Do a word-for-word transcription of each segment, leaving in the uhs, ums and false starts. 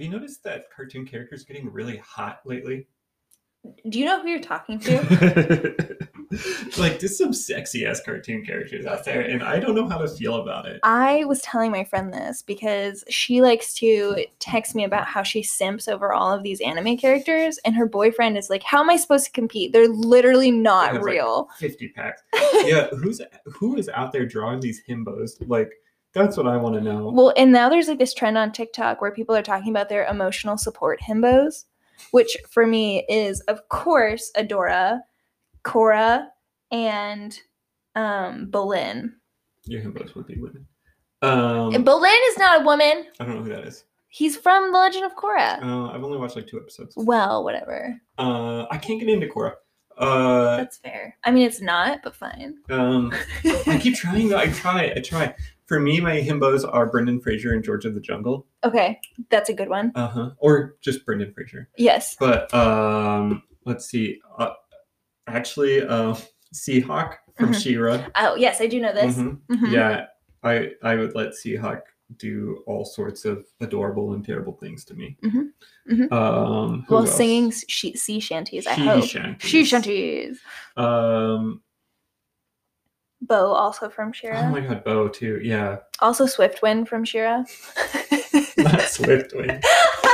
have you noticed that cartoon characters are getting really hot lately? Do you know who you're talking to? Like, there's some sexy ass cartoon characters out there, and I don't know how to feel about it. I was telling my friend this because she likes to text me about how she simps over all of these anime characters, and her boyfriend is like, how am I supposed to compete? They're literally not Have, real. Like, fifty packs. Yeah, who's who is out there drawing these himbos? Like, that's what I want to know. Well, and now there's like this trend on TikTok where people are talking about their emotional support himbos, which for me is, of course, Adora, Korra, and um, Bolin. Your himbos would be women. Um, Bolin is not a woman. I don't know who that is. He's from The Legend of Korra. Uh, I've only watched like two episodes. Well, whatever. Uh, I can't get into Korra. Uh, That's fair. I mean, it's not, but fine. Um, I keep trying though. I try. I try. For me, my himbos are Brendan Fraser and George of the Jungle. Okay, that's a good one. Uh huh. Or just Brendan Fraser. Yes. But um, let's see. Uh, actually, uh, Seahawk from mm-hmm. She-Ra. Oh yes, I do know this. Mm-hmm. Mm-hmm. Yeah, I I would let Seahawk do all sorts of adorable and terrible things to me. Mm-hmm. Mm-hmm. Um, well, else? singing she- sea shanties. I She hope. shanties. She shanties. Um. Bo, also from She-Ra. Oh my god, Bo too. Yeah. Also Swiftwind from She-Ra. Not Swiftwind.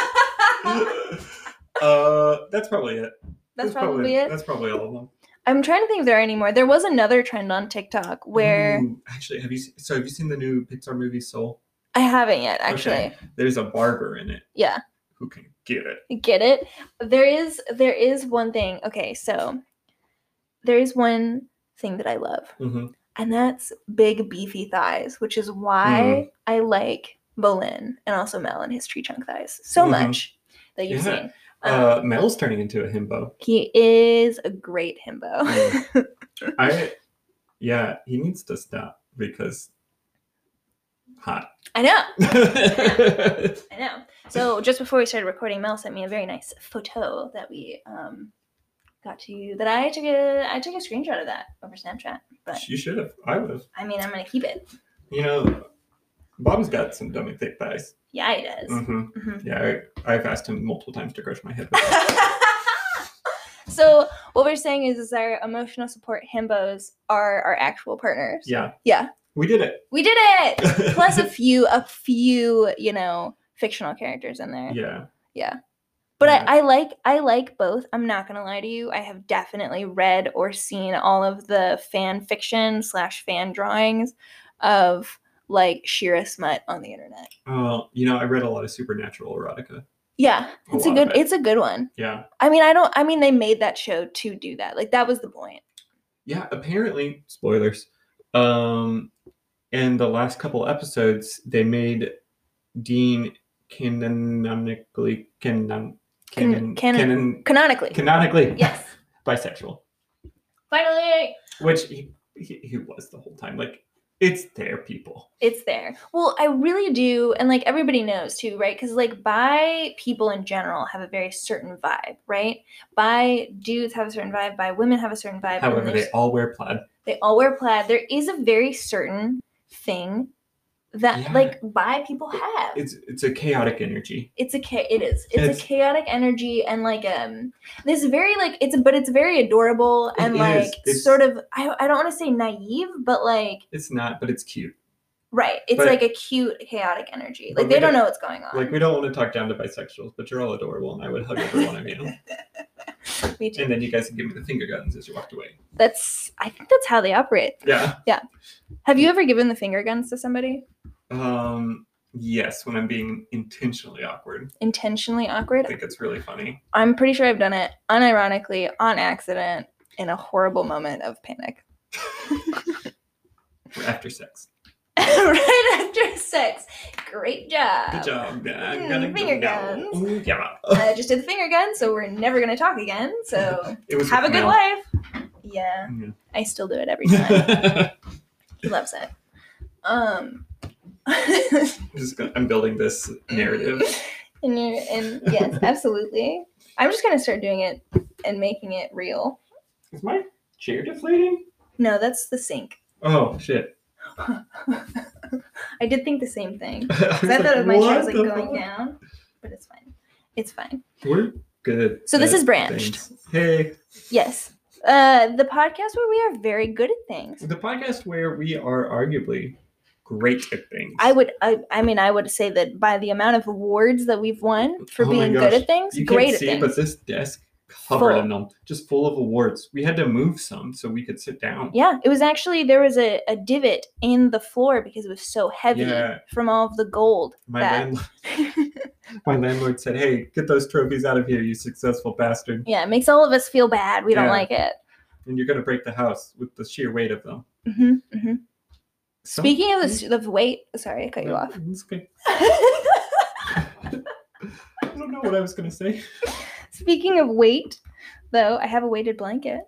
uh, that's probably it. That's, that's probably, probably it. That's probably all of them. I'm trying to think if there are any more. There was another trend on TikTok where. Ooh, actually, have you? So have you seen the new Pixar movie Soul? I haven't yet, actually. Okay. There's a barber in it. Yeah. Who can get it? Get it? There is. There is one thing. Okay, so there is one thing that I love. Mm-hmm. And that's big, beefy thighs, which is why mm. I like Bolin and also Mel and his tree trunk thighs so mm-hmm. much that you've yeah. seen. Um, uh, Mel's turning into a himbo. He is a great himbo. Mm. I, yeah, he needs to stop because hot. I know. I know. I know. So just before we started recording, Mel sent me a very nice photo that we um, got to that I took a I took a screenshot of that over Snapchat. But you should have. I would have. I mean, I'm gonna keep it. You know, Bob's got some dummy thick thighs. Yeah, he does. Mm-hmm. Mm-hmm. Yeah, I, I've asked him multiple times to crush my head. So what we're saying is, is our emotional support himbos are our actual partners. Yeah. Yeah. We did it. We did it. Plus a few, a few, you know, fictional characters in there. Yeah. Yeah. But yeah. I, I like I like both. I'm not gonna lie to you. I have definitely read or seen all of the fan fiction slash fan drawings of like She-Ra smut on the internet. Oh, you know, I read a lot of supernatural erotica. Yeah, it's a, a good it. it's a good one. Yeah. I mean, I don't I mean they made that show to do that. Like that was the point. Yeah, apparently, spoilers. Um in the last couple episodes, they made Dean canonically canon Canon, canon, canon, canonically. Canonically. Yes. Bisexual. Finally. Which he, he, he was the whole time. Like, it's there, people. It's there. Well, I really do. And, like, everybody knows, too, right? Because, like, bi people in general have a very certain vibe, right? Bi dudes have a certain vibe. Bi women have a certain vibe. However, they all wear plaid. They all wear plaid. There is a very certain thing that yeah. like bi people have. It's it's a chaotic energy. It's a it is. It's, it's a chaotic energy and like um this very like it's but it's very adorable and it like it's, sort of I I don't want to say naive, but like it's not, but it's cute. Right. It's but, like a cute chaotic energy. Like they don't, don't know what's going on. Like we don't want to talk down to bisexuals, but you're all adorable and I would hug every one of you. Me too. And then you guys can give me the finger guns as you walked away. That's I think that's how they operate. Yeah. Yeah. Have you ever given the finger guns to somebody? Um, yes, when I'm being intentionally awkward. Intentionally awkward? I think it's really funny. I'm pretty sure I've done it unironically, on accident, in a horrible moment of panic. After sex. Right after sex. Great job. Good job. I'm gonna finger go guns. Ooh, yeah. I just did the finger gun, so we're never going to talk again. So it was have a good male. life. Yeah. Mm-hmm. I still do it every time. He loves it. Um... I'm, just gonna, I'm building this narrative. and, you're, and yes, absolutely. I'm just gonna start doing it and making it real. Is my chair deflating? No, that's the sink. Oh shit! I did think the same thing. I, I thought like, my chair was like going fuck? down, but it's fine. It's fine. We're good. So this at is Branched. things. Hey. Yes. Uh, the podcast where we are very good at things. The podcast where we are arguably great at things. I would, I, I mean, I would say that by the amount of awards that we've won for Oh my being gosh. good at things, You great can't at see, things. but this desk covered Full. in them, just full of awards. We had to move some so we could sit down. Yeah, it was actually, there was a, a divot in the floor because it was so heavy Yeah. from all of the gold. My that... landlord, my landlord said, "Hey, get those trophies out of here, you successful bastard." Yeah, it makes all of us feel bad. We don't Yeah. like it. And you're gonna break the house with the sheer weight of them. Mm-hmm, mm-hmm. Some- Speaking of the of weight, sorry, I cut you No, off. it's okay. I don't know what I was gonna say. Speaking of weight, though, I have a weighted blanket.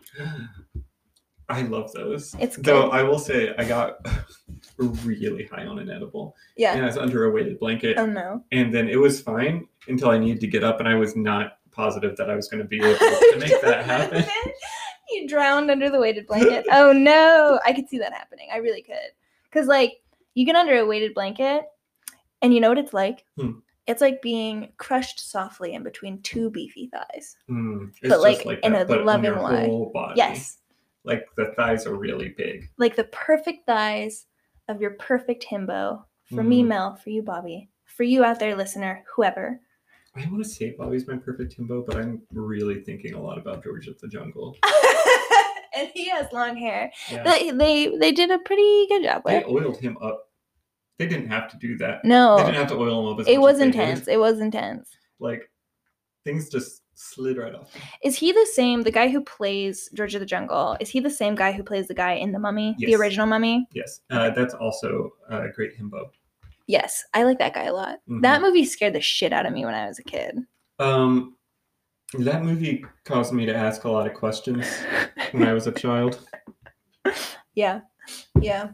I love those. It's good. Though I will say I got really high on an edible. Yeah. And I was under a weighted blanket. Oh no. And then it was fine until I needed to get up, and I was not positive that I was going to be able to make that happen. You drowned under the weighted blanket. Oh no. I could see that happening. I really could. Because, like, you get under a weighted blanket, and you know what it's like? Hmm. It's like being crushed softly in between two beefy thighs. Mm, it's But, just like, like in that, a but on loving your way. whole body. Yes. Like the thighs are really big. Like the perfect thighs of your perfect himbo. For me, Mm. Mel. For you, Bobby. For you out there, listener. Whoever. I want to say Bobby's my perfect himbo, but I'm really thinking a lot about George of the Jungle. And he has long hair. Yeah. They, they they did a pretty good job They with. oiled him up. They didn't have to do that. No. They didn't have to oil him up as It much was as they did. intense. It was intense. Like, things just slid right off. Is he the same, the guy who plays George of the Jungle, is he the same guy who plays the guy in The Mummy? The Yes. original Mummy? Yes. Uh, that's also a great himbo. Yes. I like that guy a lot. Mhm. That movie scared the shit out of me when I was a kid. Um, that movie caused me to ask a lot of questions when I was a child. Yeah. Yeah.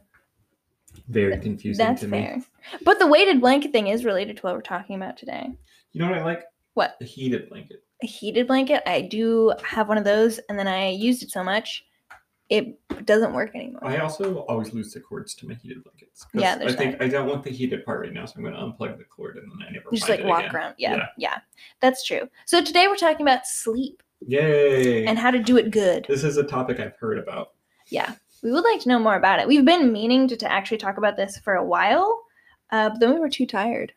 Very confusing That's to fair. me. But the weighted blanket thing is related to what we're talking about today. You know what I like? What? A heated blanket. A heated blanket. I do have one of those, and then I used it so much, it doesn't work anymore. I also always lose the cords to my heated blankets. 'Cause Yeah, there's I think I don't want the heated part right now, so I'm going to unplug the cord and then I never Just find like it walk again. around. Yeah, Yeah. yeah. That's true. So today we're talking about sleep Yay! and how to do it good. This is a topic I've heard about. Yeah. We would like to know more about it. We've been meaning to, to actually talk about this for a while, uh, but then we were too tired.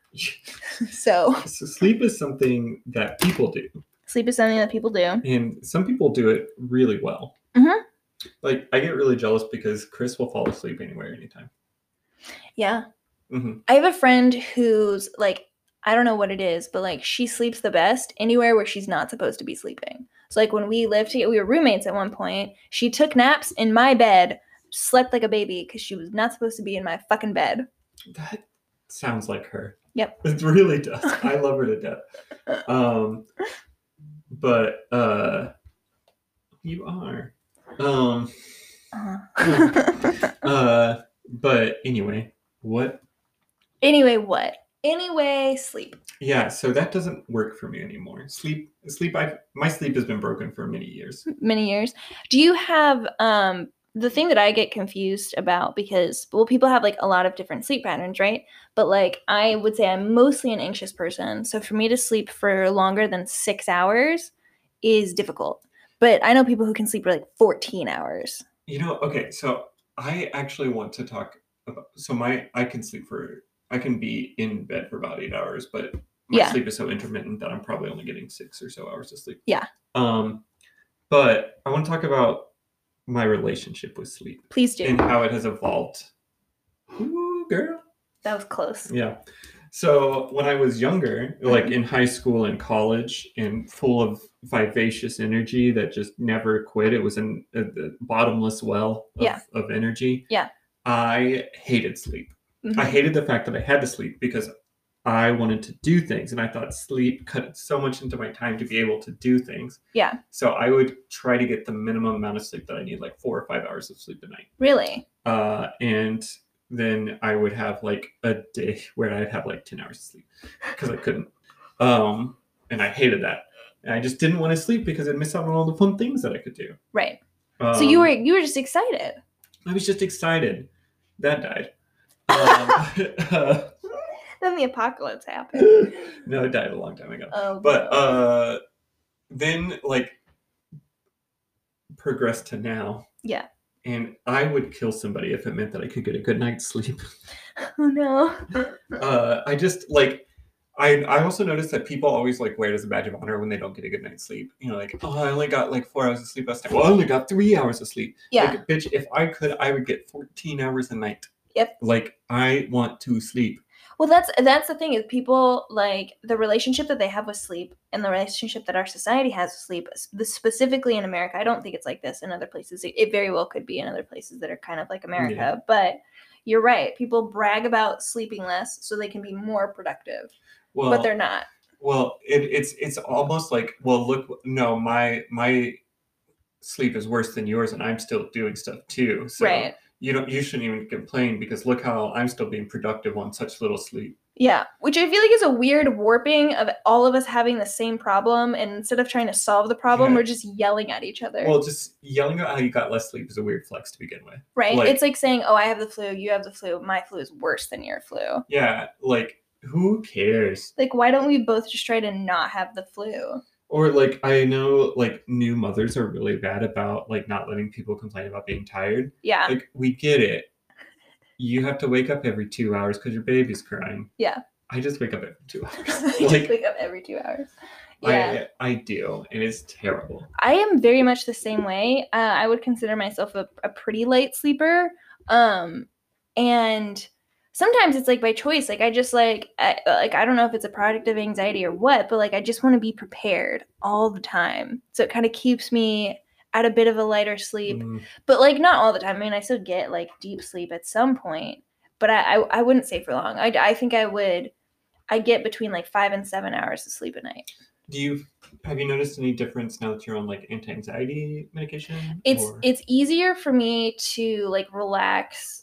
So So sleep is something that people do, sleep is something that people do. and some people do it really well. Mhm. Like, I get really jealous because Chris will fall asleep anywhere, anytime. Yeah. hmm I have a friend who's like, I don't know what it is, but like she sleeps the best anywhere where she's not supposed to be sleeping. So like when we lived together, we were roommates at one point. She took naps in my bed, slept like a baby because she was not supposed to be in my fucking bed. That sounds like her. Yep. It really does. I love her to death. Um, but uh, you are. Um, Uh-huh. uh, but anyway, what? Anyway, what? Anyway, sleep. Yeah, so that doesn't work for me anymore. Sleep, sleep. I my sleep has been broken for many years. Many years. Do you have um the thing that I get confused about, because well, people have like a lot of different sleep patterns, right? But like I would say I'm mostly an anxious person. So for me to sleep for longer than six hours is difficult. But I know people who can sleep for like fourteen hours. You know, okay, so I actually want to talk about. So my I can sleep for. I can be in bed for about eight hours, but my Yeah. sleep is so intermittent that I'm probably only getting six or so hours of sleep. Yeah. Um, but I want to talk about my relationship with sleep Please do. and how it has evolved. Ooh, girl. That was close. Yeah. So when I was younger, like in high school and college, and full of vivacious energy that just never quit, it was an, a, a bottomless well of, Yeah. of energy. Yeah. I hated sleep. Mhm. I hated the fact that I had to sleep because I wanted to do things, and I thought sleep cut so much into my time to be able to do things. Yeah. So I would try to get the minimum amount of sleep that I need, like four or five hours of sleep a night. Really? Uh, and then I would have like a day where I'd have like ten hours of sleep because I couldn't. Um, and I hated that. And I just didn't want to sleep because I'd miss out on all the fun things that I could do. Right. Um, So you were you were just excited. I was just excited. That died. Um, uh, Then the apocalypse happened. No, it died a long time ago. Oh, but no. uh, then like progressed to now. Yeah. And I would kill somebody if it meant that I could get a good night's sleep. Oh no. uh, I just like. I, I also noticed that people always like wear it as a badge of honor when they don't get a good night's sleep. You know, like, oh, I only got like four hours of sleep last night. Well, I only got three hours of sleep. Yeah. Like, bitch, if I could, I would get fourteen hours a night. Yep. Like, I want to sleep. Well, that's that's the thing is people like the relationship that they have with sleep and the relationship that our society has with sleep, specifically in America. I don't think it's like this in other places. It, it very well could be in other places that are kind of like America. Yeah. But you're right. People brag about sleeping less so they can be more productive. Well, but they're not. Well, it, it's it's almost like, well, look, no, my my sleep is worse than yours, and I'm still doing stuff too. So right. You don't. You shouldn't even complain because look how I'm still being productive on such little sleep. Yeah, which I feel like is a weird warping of all of us having the same problem, and instead of trying to solve the problem, yeah. we're just yelling at each other. Well, just yelling at how you got less sleep is a weird flex to begin with. Right. Like, it's like saying, "Oh, I have the flu. You have the flu. My flu is worse than your flu." Yeah. Like. Who cares? Like, why don't we both just try to not have the flu? Or, like, I know, like, new mothers are really bad about, like, not letting people complain about being tired. Yeah. Like, we get it. You have to wake up every two hours because your baby's crying. Yeah. I just wake up every two hours. I like, just wake up every two hours. Yeah. I, I do, and it's terrible. I am very much the same way. Uh, I would consider myself a, a pretty light sleeper. Um, and... Sometimes it's like by choice. Like I just like, I, like, I don't know if it's a product of anxiety or what, but like, I just want to be prepared all the time. So it kind of keeps me at a bit of a lighter sleep, mm. but like not all the time. I mean, I still get like deep sleep at some point, but I, I, I wouldn't say for long. I, I think I would, I get between like five and seven hours of sleep a night. Do you, have you noticed any difference now that you're on like anti-anxiety medication? It's, or? it's easier for me to like relax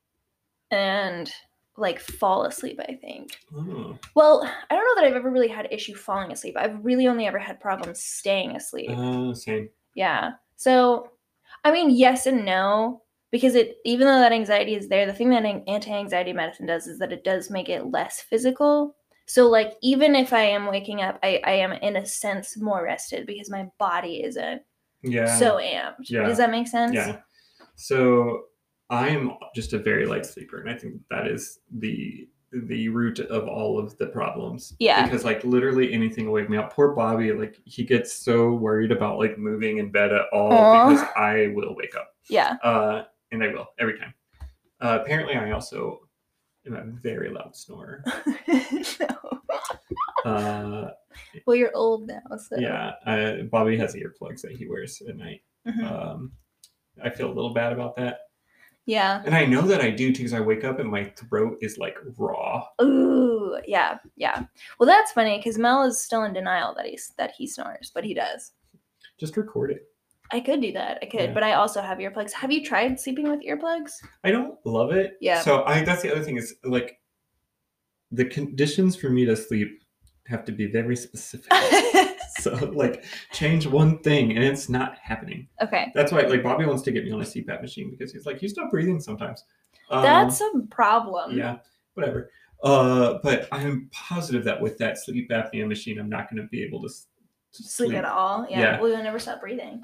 and like fall asleep, I think. Oh. Well, I don't know that I've ever really had issue falling asleep. I've really only ever had problems staying asleep. Uh, same. Yeah. So, I mean, yes and no, because it, even though that anxiety is there, the thing that anti-anxiety medicine does is that it does make it less physical. So, like, even if I am waking up, I, I am in a sense more rested because my body isn't yeah. so amped. Yeah. Does that make sense? Yeah. So, I am just a very light sleeper, and I think that is the the root of all of the problems. Yeah. Because like literally anything will wake me up. Poor Bobby, like he gets so worried about like moving in bed at all Aww. Because I will wake up. Yeah. Uh, and I will every time. Uh, apparently, I also am a very loud snorer. No. Uh, well, you're old now, so yeah. Uh, Bobby has earplugs that he wears at night. Mm-hmm. Um, I feel a little bad about that. Yeah. And I know that I do too because I wake up and my throat is like raw. Ooh, yeah, yeah. Well, that's funny because Mel is still in denial that he's that he snores, but he does. Just record it. I could do that. I could, yeah. but I also have earplugs. Have you tried sleeping with earplugs? I don't love it. Yeah. So I that's the other thing is like the conditions for me to sleep have to be very specific. So like change one thing and it's not happening. Okay. That's why like Bobby wants to get me on a C PAP machine because he's like, you stop breathing sometimes. Um, That's a problem. Yeah, whatever. Uh, but I'm positive that with that sleep apnea machine, I'm not going to be able to, to sleep. sleep at all. Yeah. yeah. Well, you'll never stop breathing.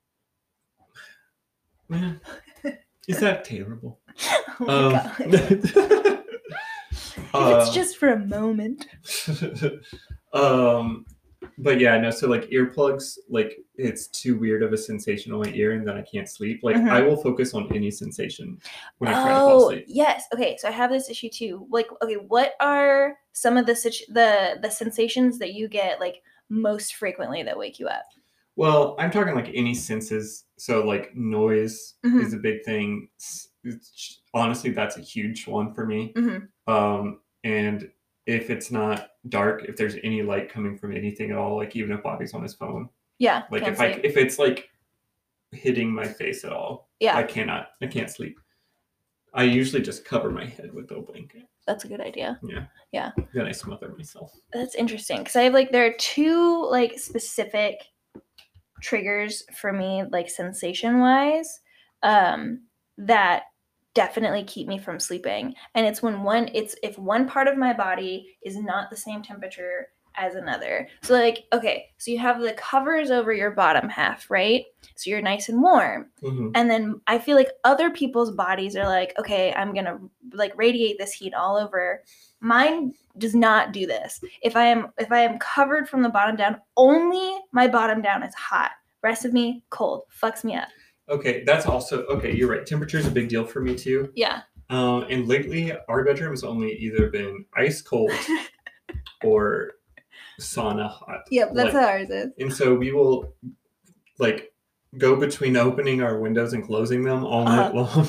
Man, is that terrible? Oh my um, God. If uh, it's just for a moment. um, but yeah, no. So like earplugs, like it's too weird of a sensation on my ear, and then I can't sleep. Like mm-hmm. I will focus on any sensation when I try oh, to fall asleep. Yes. Okay. So I have this issue too. Like, okay, what are some of the situ- the the sensations that you get like most frequently that wake you up? Well, I'm talking like any senses. So like noise mm-hmm. is a big thing. It's, honestly, that's a huge one for me. Mm-hmm. Um, and if it's not dark, if there's any light coming from anything at all, like even if Bobby's on his phone. Yeah. Like if sleep. I if it's like hitting my face at all, yeah. I cannot. I can't sleep. I usually just cover my head with a blanket. That's a good idea. Yeah. Yeah. Then I smother myself. That's interesting because I have like there are two like specific triggers for me, like sensation wise, um, that definitely keep me from sleeping. And it's when one it's if one part of my body is not the same temperature as another. So like, okay, so you have the covers over your bottom half, right? So you're nice and warm. Mm-hmm. And then I feel like other people's bodies are like, okay, I'm going to like radiate this heat all over. Mine does not do this. If I am if I am covered from the bottom down, only my bottom down is hot. Rest of me cold. Fucks me up. Okay, that's also okay. You're right. Temperature is a big deal for me too. Yeah. Um, and lately, our bedroom has only either been ice cold or sauna hot. Yep, that's like, how ours is. And so we will like go between opening our windows and closing them all night Uh-huh.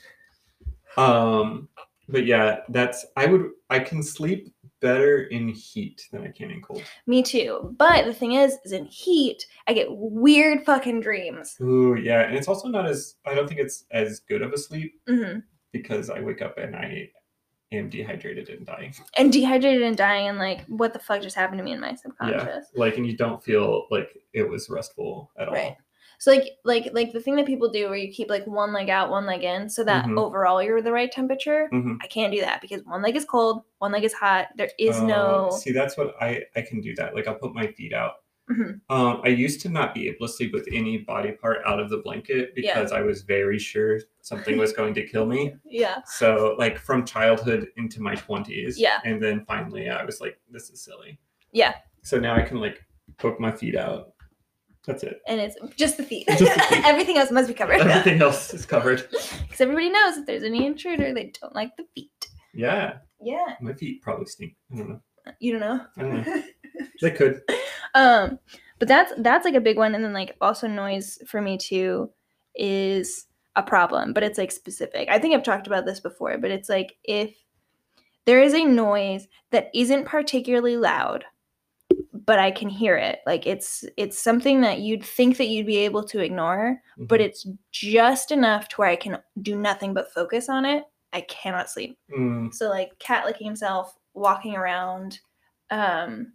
long. um, but yeah, that's I would I can sleep better in heat than I can in cold. Me too. But the thing is, is in heat, I get weird fucking dreams. Ooh, yeah, and it's also not as I don't think it's as good of a sleep Mm-hmm. because I wake up and I am dehydrated and dying. And dehydrated and dying, and like, what the fuck just happened to me in my subconscious? Yeah, like, and you don't feel like it was restful at Right. all. So like, like, like the thing that people do where you keep like one leg out, one leg in, so that Mhm. overall you're the right temperature. Mhm. I can't do that because one leg is cold, one leg is hot. There is Uh, no. See, that's what I I can do that. Like, I'll put my feet out. Mhm. Um, I used to not be able to sleep with any body part out of the blanket because I was very sure something was going to kill me. Yeah. So, like, from childhood into my twenties. Yeah. And then finally, I was like, this is silly. Yeah. So now I can, like, poke my feet out. That's it. And it's just the feet. Just the feet. Everything else must be covered. Everything else is covered. Because everybody knows if there's any intruder, they don't like the feet. Yeah. Yeah. My feet probably stink. I don't know. You don't know? I don't know. They could. Um, but that's that's like a big one, and then like also noise for me too is a problem, but it's like specific. I think I've talked about this before, but it's like if there is a noise that isn't particularly loud, but I can hear it. Like it's it's something that you'd think that you'd be able to ignore, Mhm. but it's just enough to where I can do nothing but focus on it. I cannot sleep. Mm. So like cat licking himself, walking around, um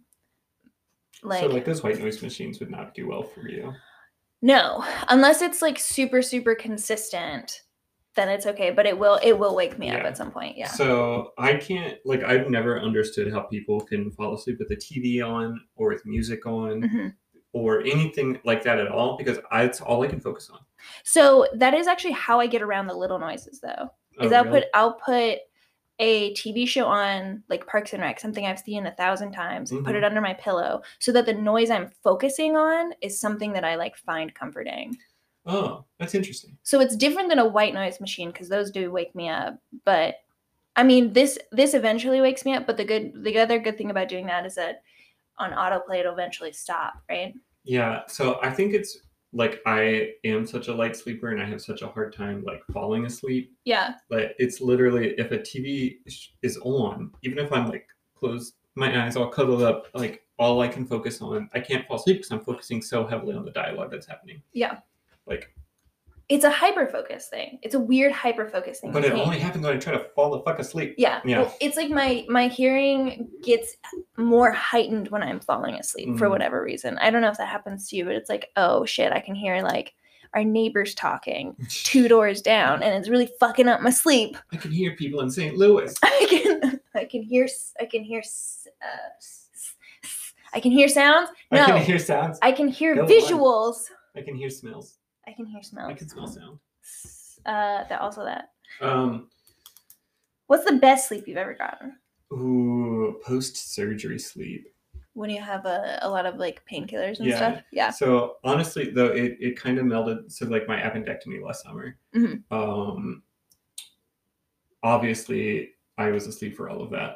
like, so like those white noise machines would not do well for you. No, unless it's like super super consistent, then it's okay. But it will it will wake me Yeah. up at some point. Yeah. So I can't like I've never understood how people can fall asleep with the T V on or with music on Mm-hmm. or anything like that at all because I, it's all I can focus on. So that is actually how I get around the little noises, though. Is Oh, I'll really? put I'll put a T V show on, like Parks and Rec, something I've seen a thousand times, put Mhm. it under my pillow so that the noise I'm focusing on is something that I like find comforting. Oh, that's interesting. So it's different than a white noise machine because those do wake me up. But I mean, this this eventually wakes me up. But the good the other good thing about doing that is that on autoplay it'll eventually stop, right? Yeah. So I think it's like I am such a light sleeper and I have such a hard time like falling asleep. Yeah. Like it's literally if a T V is on, even if I'm like closed my eyes all cuddled up, like all I can focus on, I can't fall asleep because I'm focusing so heavily on the dialogue that's happening. Yeah. Like it's a hyper focus thing. It's a weird hyper focus thing. But it only happens when I try to fall the fuck asleep. Yeah. Yeah. Well, it's like my my hearing gets more heightened when I'm falling asleep mm. for whatever reason. I don't know if that happens to you, but it's like, oh shit, I can hear like our neighbors talking two doors down, and it's really fucking up my sleep. I can hear people in Saint Louis. I can I can hear I can hear uh, I can hear sounds. No, I can hear sounds. I can hear Go visuals. On. I can hear smells. I can hear smells. I can smell sound. Uh, that also that. Um, what's the best sleep you've ever gotten? Ooh, post-surgery sleep. When you have a, a lot of like painkillers and yeah. stuff. Yeah. So honestly, though, it, it kind of melded. So like my appendectomy last summer. Mm-hmm. Um, obviously, I was asleep for all of that,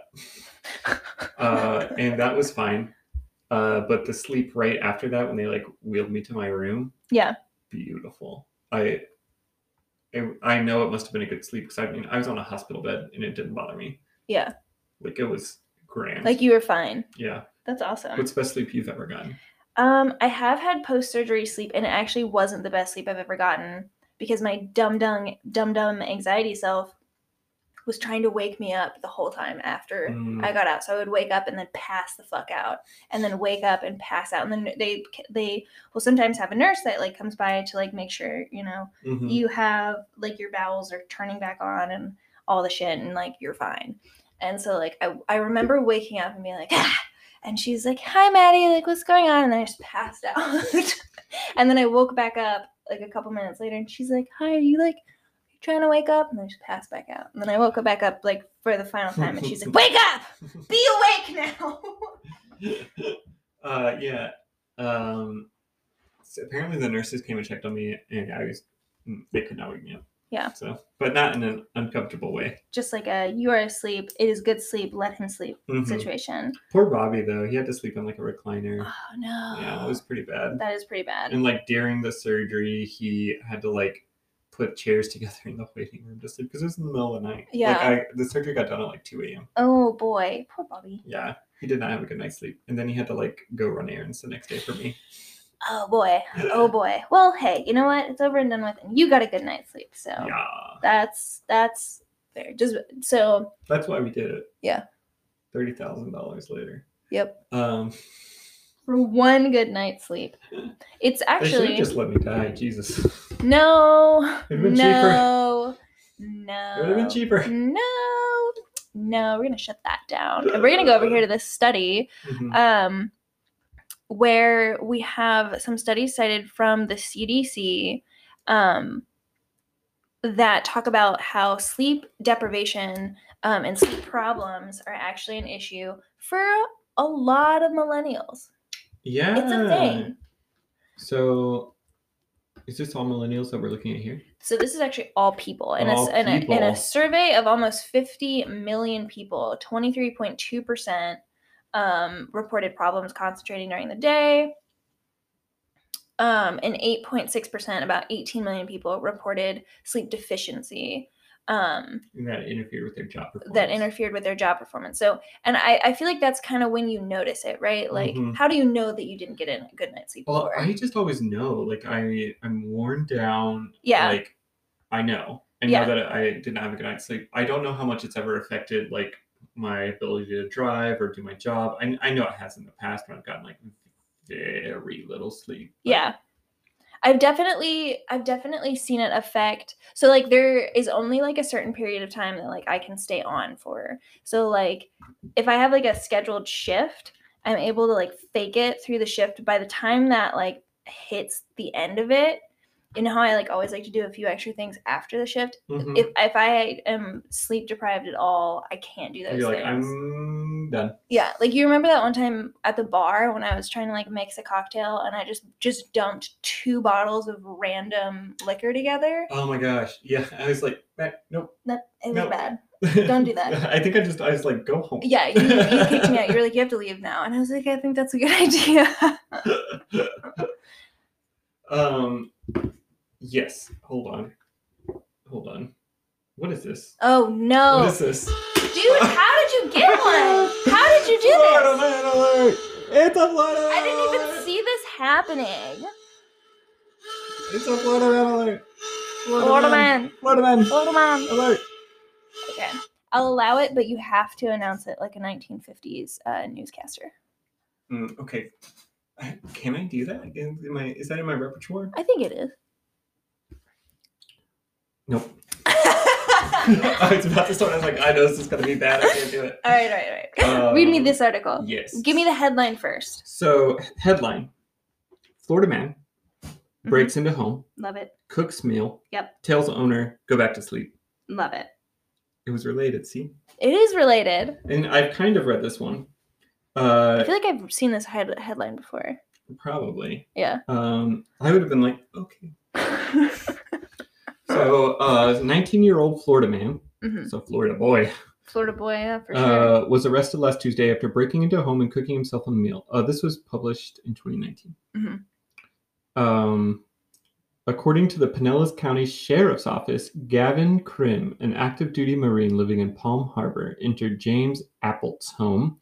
uh, and that was fine. Uh, but the sleep right after that, when they like wheeled me to my room. Yeah. Beautiful. I it, I know it must have been a good sleep because I mean I was on a hospital bed and it didn't bother me. Yeah. Like it was grand. Like you were fine. Yeah. That's awesome. What's the best sleep you've ever gotten? Um, I have had post-surgery sleep, and it actually wasn't the best sleep I've ever gotten because my dumb dumb dumb dumb anxiety self was trying to wake me up the whole time after Mm. I got out. So I would wake up and then pass the fuck out, and then wake up and pass out. And then they they will sometimes have a nurse that like comes by to like make sure, you know, Mhm. you have like your bowels are turning back on and all the shit, and like you're fine. And so like I, I remember waking up and being like, ah! And she's like, hi Maddie, like what's going on? And then I just passed out. And then I woke back up like a couple minutes later, and she's like, hi, are you like trying to wake up? And then I just passed back out. And then I woke up back up like for the final time, and she's like, wake up, be awake now. uh yeah um so apparently the nurses came and checked on me, and I was they could not wake me up. Yeah. So, but not in an uncomfortable way. Just like a you are asleep, it is good sleep, let him sleep Mhm. situation. Poor Bobby though, he had to sleep in like a recliner. Oh no. Yeah, it was pretty bad. That is pretty bad. And like during the surgery, he had to like put chairs together in the waiting room to sleep because it was in the middle of the night. Yeah. Like I, the surgery got done at like two a.m. Oh boy, poor Bobby. Yeah, he did not have a good night's sleep, and then he had to like go run errands the next day for me. Oh boy. Oh boy. Well, hey, you know what? It's over and done with, and you got a good night's sleep. So Yeah, that's that's fair. Just so that's why we did it. Yeah. Thirty thousand dollars later. Yep. Um, for one good night's sleep. It's they should actually have just let me die. Jesus. no. It'd been no. No. It would have been cheaper. No. No. We're gonna shut that down. And we're gonna go over here to this study. Mhm. Um where we have some studies cited from the C D C um, that talk about how sleep deprivation um, and sleep problems are actually an issue for a lot of millennials. Yeah. It's a thing. So, is this all millennials that we're looking at here? So this is actually all people. In, All a, in, a, in people. a survey of almost fifty million people, twenty-three point two percent um, reported problems concentrating during the day. Um, and eight point six percent, about eighteen million people, reported sleep deficiency. Um, That interfered with their job performance. that interfered with their job performance. So, and I, I feel like that's kind of when you notice it, right? Like, Mhm. how do you know that you didn't get a good night's sleep Well, before? I just always know. Like, I, I'm worn down. Yeah. Like, I know. I Yeah. know that I did not have a good night's sleep. I don't know how much it's ever affected, like, my ability to drive or do my job. I, I know it has in the past when I've gotten, like, very little sleep. But Yeah. I've definitely I've definitely seen it affect. So like there is only like a certain period of time that like I can stay on for. So like if I have like a scheduled shift, I'm able to like fake it through the shift. By the time that like hits the end of it, you know how I like always like to do a few extra things after the shift? Mhm. If if I am sleep deprived at all, I can't do those You're like, things. I'm done. Yeah, like you remember that one time at the bar when I was trying to like mix a cocktail and I just just dumped two bottles of random liquor together? Oh my gosh. Yeah. I was like, eh, nope. That it was No. bad. Don't do that. I think I just, I was like, go home. Yeah, you, you kicked me out. You were like, you have to leave now, and I was like, I think that's a good idea. um. Yes. Hold on. Hold on. What is this? Oh no, What is this? dude! How did you get one? How did you do Florida this? Man alert! It's a Florida Man I didn't even alert! see this happening. It's a Florida Man alert! Florida man. Florida Man! Florida man. Alert! Okay, I'll allow it, but you have to announce it like a nineteen fifties uh, newscaster. Mm, okay. Can I do that? Is, am I, is that in my repertoire? I think it is. Nope. I was about to start. I was like, I know this is going to be bad. I can't do it. All right, all right, all right. Um, Read me this article. Yes. Give me the headline first. So, headline Florida man breaks into home, Love it. cooks meal, Yep. tells owner, go back to sleep. Love it. It was related, see? It is related. And I've kind of read this one. I Uh, feel like I've seen this head- headline before. probably. Yeah. Um, I would have been like, okay. So, uh, nineteen-year-old Florida man, Mhm. so Florida boy, Florida boy, yeah, for sure. uh, was arrested last Tuesday after breaking into a home and cooking himself a meal. Uh, this was published in twenty nineteen. Mhm. Um, according to the Pinellas County Sheriff's Office, Gavin Krim, an active duty Marine living in Palm Harbor, entered James Apple's home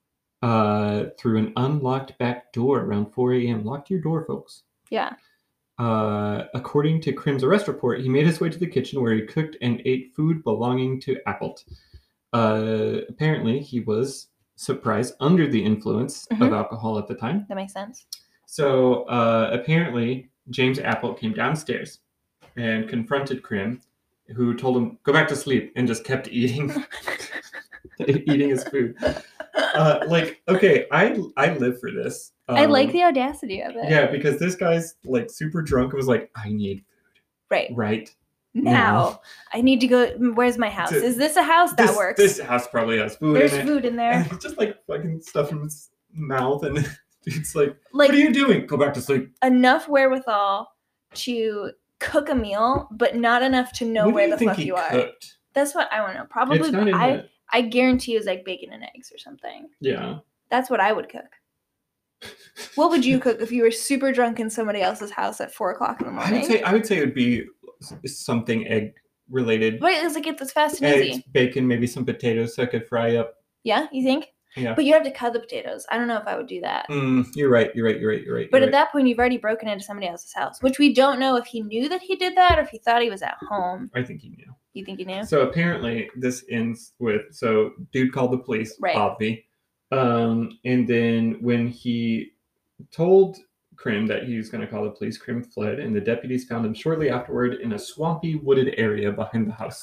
uh, through an unlocked back door around four a.m. Lock your door, folks. Yeah. Uh, according to Krim's arrest report, he made his way to the kitchen where he cooked and ate food belonging to Appelt. Uh, apparently, he was surprised under the influence Mhm. of alcohol at the time. That makes sense. So uh, apparently, James Appelt came downstairs and confronted Krim, who told him, go back to sleep, and just kept eating eating his food. Uh, like, okay, I I live for this. Um, I like the audacity of it. Yeah, because this guy's like super drunk and was like, I need food. Right. Right. Now, now. I need to go. Where's my house? Is this a house? That this, works. This house probably has food There's in it. food in there. And he's just like fucking stuff in his mouth, and it's like, like, what are you doing? Go back to sleep. Enough wherewithal to cook a meal, but not enough to know what where do you the think fuck he you are. cooked? That's what I want to know. Probably, It's not in I the... I guarantee it was like bacon and eggs or something. Yeah. That's what I would cook. What would you cook if you were super drunk in somebody else's house at four o'clock in the morning? I would say I would say it would be something egg related. But it's like it's fast and Eggs, easy. bacon, maybe some potatoes so I could fry up. Yeah, you think? Yeah. But you have to cut the potatoes. I don't know if I would do that. Mm, you're right. You're right. You're right. You're right. But you're at right. that point, you've already broken into somebody else's house, which we don't know if he knew that he did that or if he thought he was at home. I think he knew. You think he knew? So apparently, this ends with so dude called the police, right? Obvi, um, and then when he told Krim that he was going to call the police, Krim fled, and the deputies found him shortly afterward in a swampy, wooded area behind the house.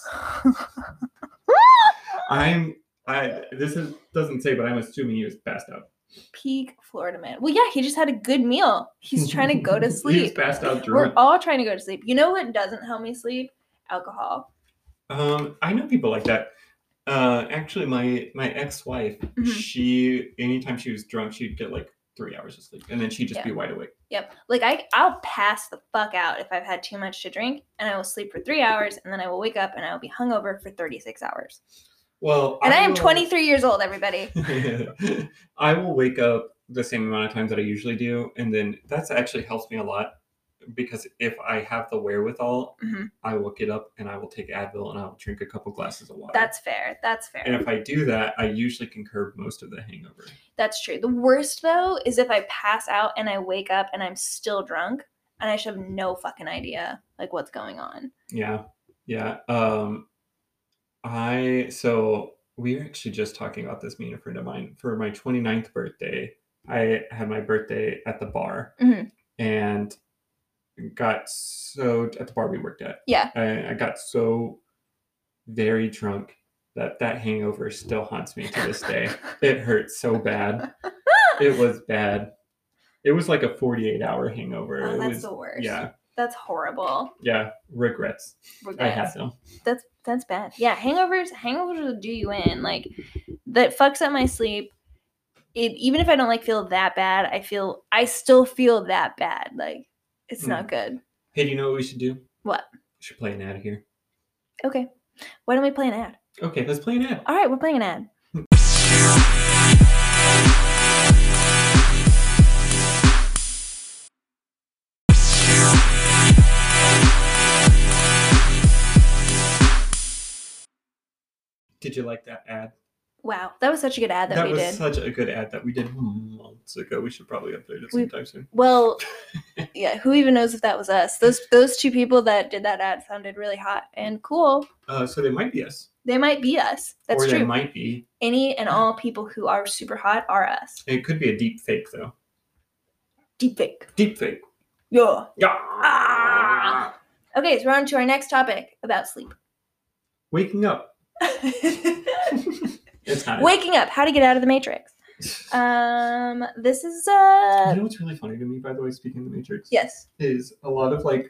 I'm. I this is, doesn't say, but I'm assuming he was passed out. Peak Florida man. Well, yeah, he just had a good meal. He's trying to go to sleep. He's passed out drunk. We're all trying to go to sleep. You know what doesn't help me sleep? Alcohol. Um, I know people like that. Uh, actually, my my ex-wife, mm-hmm. she anytime she was drunk, she'd get like three hours of sleep, and then she'd just yeah. be wide awake. Yep. Like I, I'll pass the fuck out if I've had too much to drink, and I will sleep for three hours, and then I will wake up and I will be hungover for thirty-six hours. Well, and I, I am will, twenty-three years old, everybody. I will wake up the same amount of times that I usually do, and then that's actually helps me a lot because if I have the wherewithal, mm-hmm. I will get up and I will take Advil and I will drink a couple glasses of water. That's fair. That's fair. And if I do that, I usually can curb most of the hangover. That's true. The worst though is if I pass out and I wake up and I'm still drunk and I should have no fucking idea like what's going on. Yeah. Yeah. Um, I, so we were actually just talking about this, me and a friend of mine. For my twenty-ninth birthday, I had my birthday at the bar mm-hmm. and got so, at the bar we worked at. Yeah. I, I got so very drunk that that hangover still haunts me to this day. It hurts so bad. It was bad. It was like a forty-eight hour hangover. Oh, it that's was, the worst. Yeah. That's horrible. Yeah. Regrets. Regrets. I had them. That's that's bad. Yeah, hangovers hangovers will do you in. Like that fucks up my sleep. It even if I don't like feel that bad, I feel I still feel that bad. Like it's mm. not good. Hey, do you know what we should do? What? We should play an ad here. Okay. Why don't we play an ad? Okay, let's play an ad. All right, we're playing an ad. Did you like that ad? Wow, that was such a good ad that, that we did. That was such a good ad that we did months ago. We should probably upload it sometime we, soon. Well, yeah, who even knows if that was us? Those those two people that did that ad sounded really hot and cool. Uh, so they might be us. They might be us. That's or true. Or they might be. Any and all people who are super hot are us. It could be a deep fake, though. Deep fake. Deep fake. Yeah. Yeah. Ah. Okay, so we're on to our next topic about sleep. Waking up. It's not Waking up. How to get out of the Matrix. Um, this is uh. You know what's really funny to me, by the way, speaking of the Matrix? Yes. Is a lot of like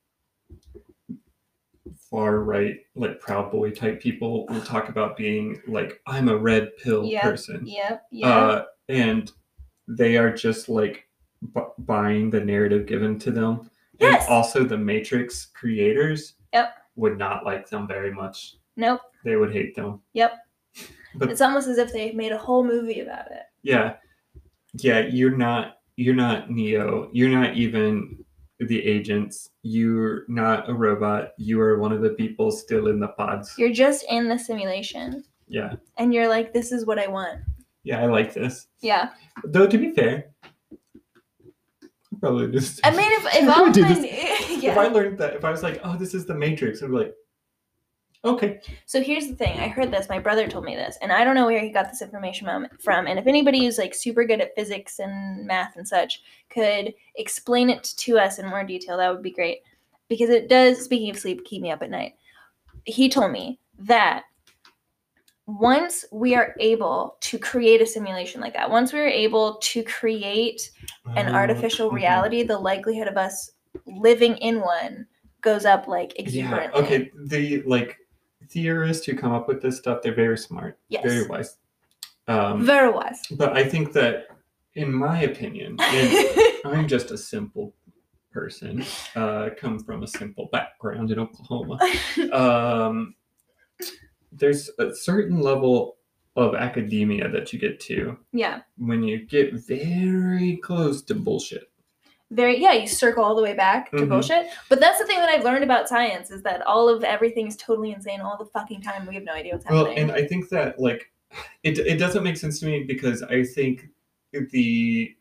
far right, like Proud Boy type people will talk about being like, I'm a red pill yep, person. Yep. Yep. Uh, and they are just like b- buying the narrative given to them. Yes. And also the Matrix creators. Yep. Would not like them very much. Nope. They would hate them. Yep. But it's almost as if they made a whole movie about it. Yeah. Yeah, you're not you're not Neo. You're not even the agents. You're not a robot. You are one of the people still in the pods. You're just in the simulation. Yeah. And you're like, this is what I want. Yeah, I like this. Yeah. Though to be fair, probably do this. I mean, if, if I all would do my, this. yeah. If I learned that, if I was like, oh, this is the Matrix, I'd be like, okay. So here's the thing. I heard this. My brother told me this, and I don't know where he got this information from. And if anybody who's like super good at physics and math and such could explain it to us in more detail, that would be great. Because it does, speaking of sleep, keep me up at night. He told me that once we are able to create a simulation like that, once we are able to create an Um, artificial mhm. reality, the likelihood of us living in one goes up like Yeah. exuberantly. Okay. The like theorists who come up with this stuff, they're very smart, Yes. very wise. Um, Very wise. but I think that, in my opinion, and I'm just a simple person, uh, come from a simple background in Oklahoma. Um, there's a certain level of academia that you get to Yeah. when you get very close to bullshit. Very, yeah, you circle all the way back to Mhm. bullshit. But that's the thing that I've learned about science is that all of everything is totally insane all the fucking time. We have no idea what's Well, happening. and I think that like it it doesn't make sense to me because I think the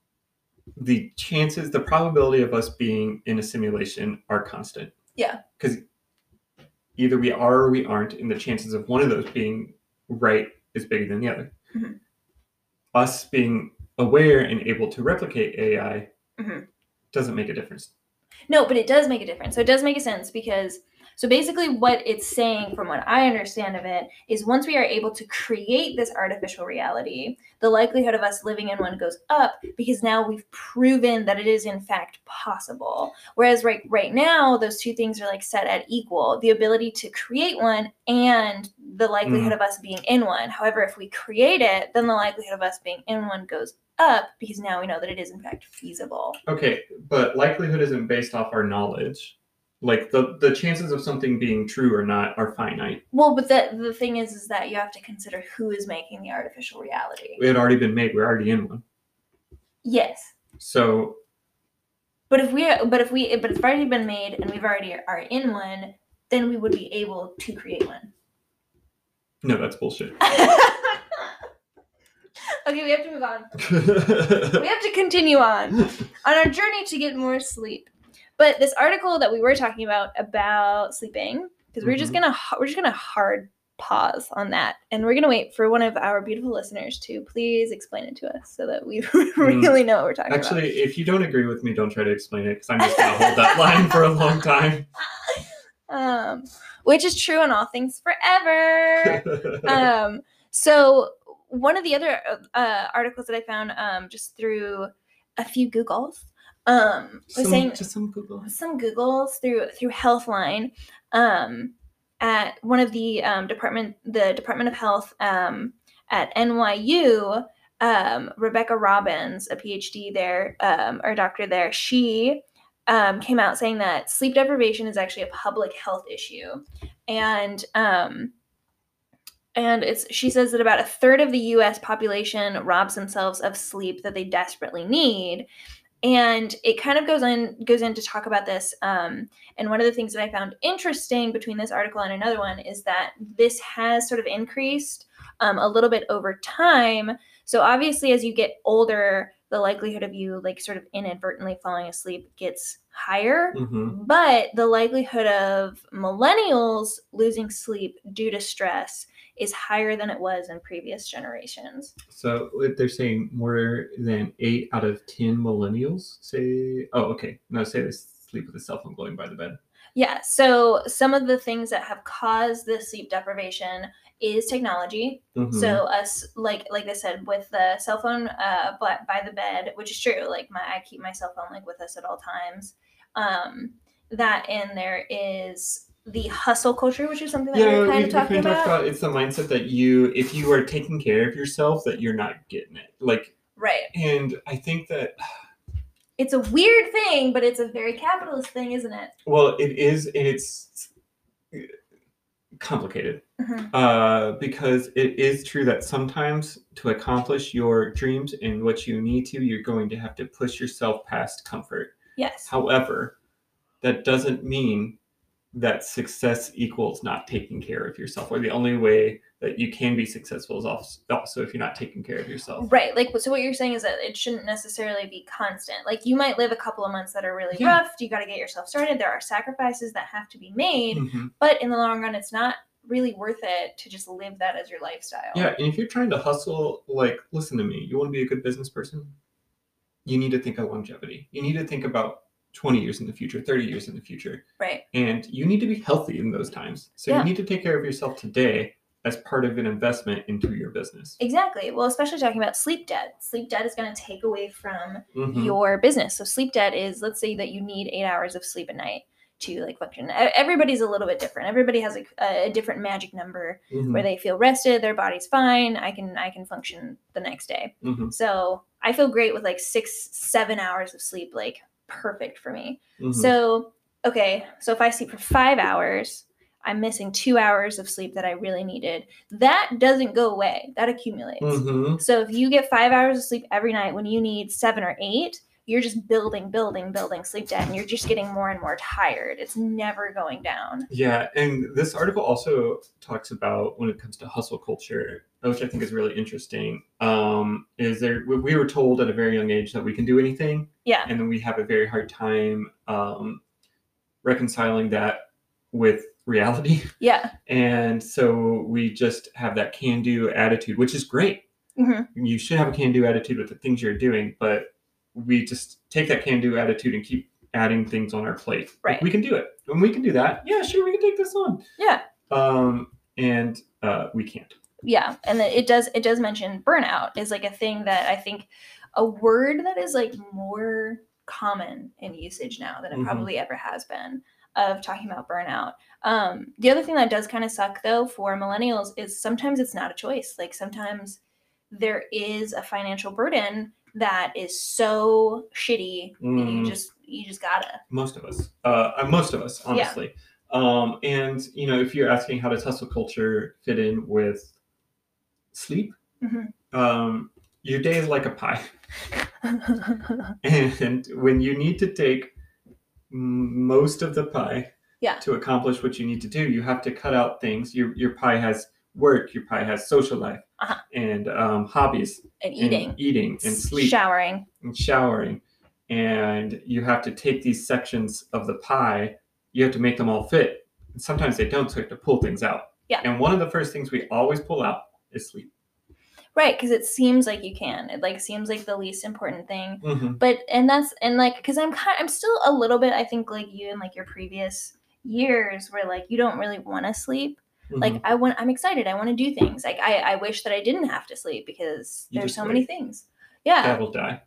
the chances, the probability of us being in a simulation are constant. Yeah. Because either we are or we aren't, and the chances of one of those being right is bigger than the other. Mhm. Us being aware and able to replicate A I Mhm. doesn't make a difference. No, but it does make a difference. So it does make a sense because, so basically what it's saying from what I understand of it is once we are able to create this artificial reality, the likelihood of us living in one goes up because now we've proven that it is in fact possible. Whereas right, right now, those two things are like set at equal, the ability to create one and the likelihood Mm. of us being in one. However, if we create it, then the likelihood of us being in one goes up because now we know that it is in fact feasible. Okay, but likelihood isn't based off our knowledge. Like the, the chances of something being true or not are finite. Well, but the the thing is, is that you have to consider who is making the artificial reality. It had already been made. We're already in one. Yes, So, but if we, but if we, but it's already been made and we've already are in one, then we would be able to create one. no, that's bullshit. Okay, we have to move on. We have to continue on on our journey to get more sleep. But this article that we were talking about about sleeping, because we're just Mhm. gonna we're just gonna hard pause on that, and we're gonna wait for one of our beautiful listeners to please explain it to us so that we really know what we're talking Actually, if you don't agree with me, don't try to explain it because I'm just going to hold that line for a long time. about. Um, which is true on all things forever. um, so one of the other uh, articles that I found um, just through a few Googles um, was some, saying just some Google. some Googles through through Healthline um, at one of the um, department the Department of Health um, at N Y U. Um, Rebecca Robbins, a PhD there um, or doctor there, she um, came out saying that sleep deprivation is actually a public health issue, and um, and it's she says that about a third of the U S population robs themselves of sleep that they desperately need. And it kind of goes in goes in to talk about this. Um, and one of the things that I found interesting between this article and another one is that this has sort of increased um, a little bit over time. So obviously, as you get older, the likelihood of you like sort of inadvertently falling asleep gets higher. Mhm. But the likelihood of millennials losing sleep due to stress is higher than it was in previous generations. So they're saying more than eight out of ten millennials say, oh, okay. No, say they sleep with a cell phone glowing by the bed. Yeah, so some of the things that have caused this sleep deprivation is technology. Mhm. So us, like like I said, with the cell phone uh, by, by the bed, which is true. Like my, I keep my cell phone like with us at all times. Um, that and there is the hustle culture, which is something that we Yeah, were we, kind we of talking kind of talked about. about it's the mindset that you, if you are taking care of yourself, that you're not getting it. Like, Right. and I think that It's a weird thing, but it's a very capitalist thing, isn't it? well, it is, and it's complicated. Mhm. Uh, because it is true that sometimes to accomplish your dreams and what you need to, you're going to have to push yourself past comfort. Yes. However, that doesn't mean that success equals not taking care of yourself, or the only way that you can be successful is also if you're not taking care of yourself. Right. Like, so what you're saying is that it shouldn't necessarily be constant. Like, you might live a couple of months that are really yeah. rough. You got to get yourself started. There are sacrifices that have to be made, mm-hmm. but in the long run, it's not really worth it to just live that as your lifestyle. Yeah. And if you're trying to hustle, like, listen to me, you want to be a good business person, you need to think of longevity. You need to think about twenty years in the future, thirty years in the future. Right. And you need to be healthy in those times. So yeah. you need to take care of yourself today as part of an investment into your business. Exactly. Well, especially talking about sleep debt. Sleep debt is going to take away from mm-hmm. your business. So sleep debt is, let's say that you need eight hours of sleep a night to like function. Everybody's a little bit different. Everybody has a, a different magic number mm-hmm. where they feel rested, their body's fine. I can, I can function the next day. Mm-hmm. So I feel great with like six, seven hours of sleep, like perfect for me. Mm-hmm. So, okay. So if I sleep for five hours, I'm missing two hours of sleep that I really needed. That doesn't go away. That accumulates. Mm-hmm. So if you get five hours of sleep every night when you need seven or eight, you're just building, building, building sleep debt, and you're just getting more and more tired. It's never going down. Yeah, and this article also talks about when it comes to hustle culture, which I think is really interesting, um, is there we were told at a very young age that we can do anything. Yeah. And then we have a very hard time um, reconciling that with reality. Yeah. And so we just have that can-do attitude, which is great. Mm-hmm. You should have a can-do attitude with the things you're doing, but we just take that can-do attitude and keep adding things on our plate. Right. Like, we can do it. And we can do that. Yeah, sure, we can take this on. Yeah. Um, and uh, we can't. Yeah. And then it does it does mention burnout is like a thing that I think a word that is like more common in usage now than it mm-hmm. probably ever has been, of talking about burnout. Um, the other thing that does kind of suck though for millennials is sometimes it's not a choice. Like sometimes there is a financial burden that is so shitty mm. that you just you just gotta. Most of us, uh, most of us, honestly. Yeah. Um, and you know, if you're asking how does hustle culture fit in with sleep, mm-hmm. um, your day is like a pie, and when you need to take most of the pie yeah. to accomplish what you need to do, you have to cut out things. Your your pie has work, your pie has social life, uh-huh. and um, hobbies, and eating, and eating, and sleep, showering, and showering, and you have to take these sections of the pie. You have to make them all fit. And sometimes they don't, so you have to pull things out. Yeah. And one of the first things we always pull out is sleep. Right, because it seems like you can. It like seems like the least important thing. Mm-hmm. But and that's and like because I'm kind I'm still a little bit I think like you in like your previous years where like you don't really want to sleep. Mm-hmm. Like I want I'm excited. I want to do things. Like I I wish that I didn't have to sleep because you there's so wait. many things. Yeah. That will die.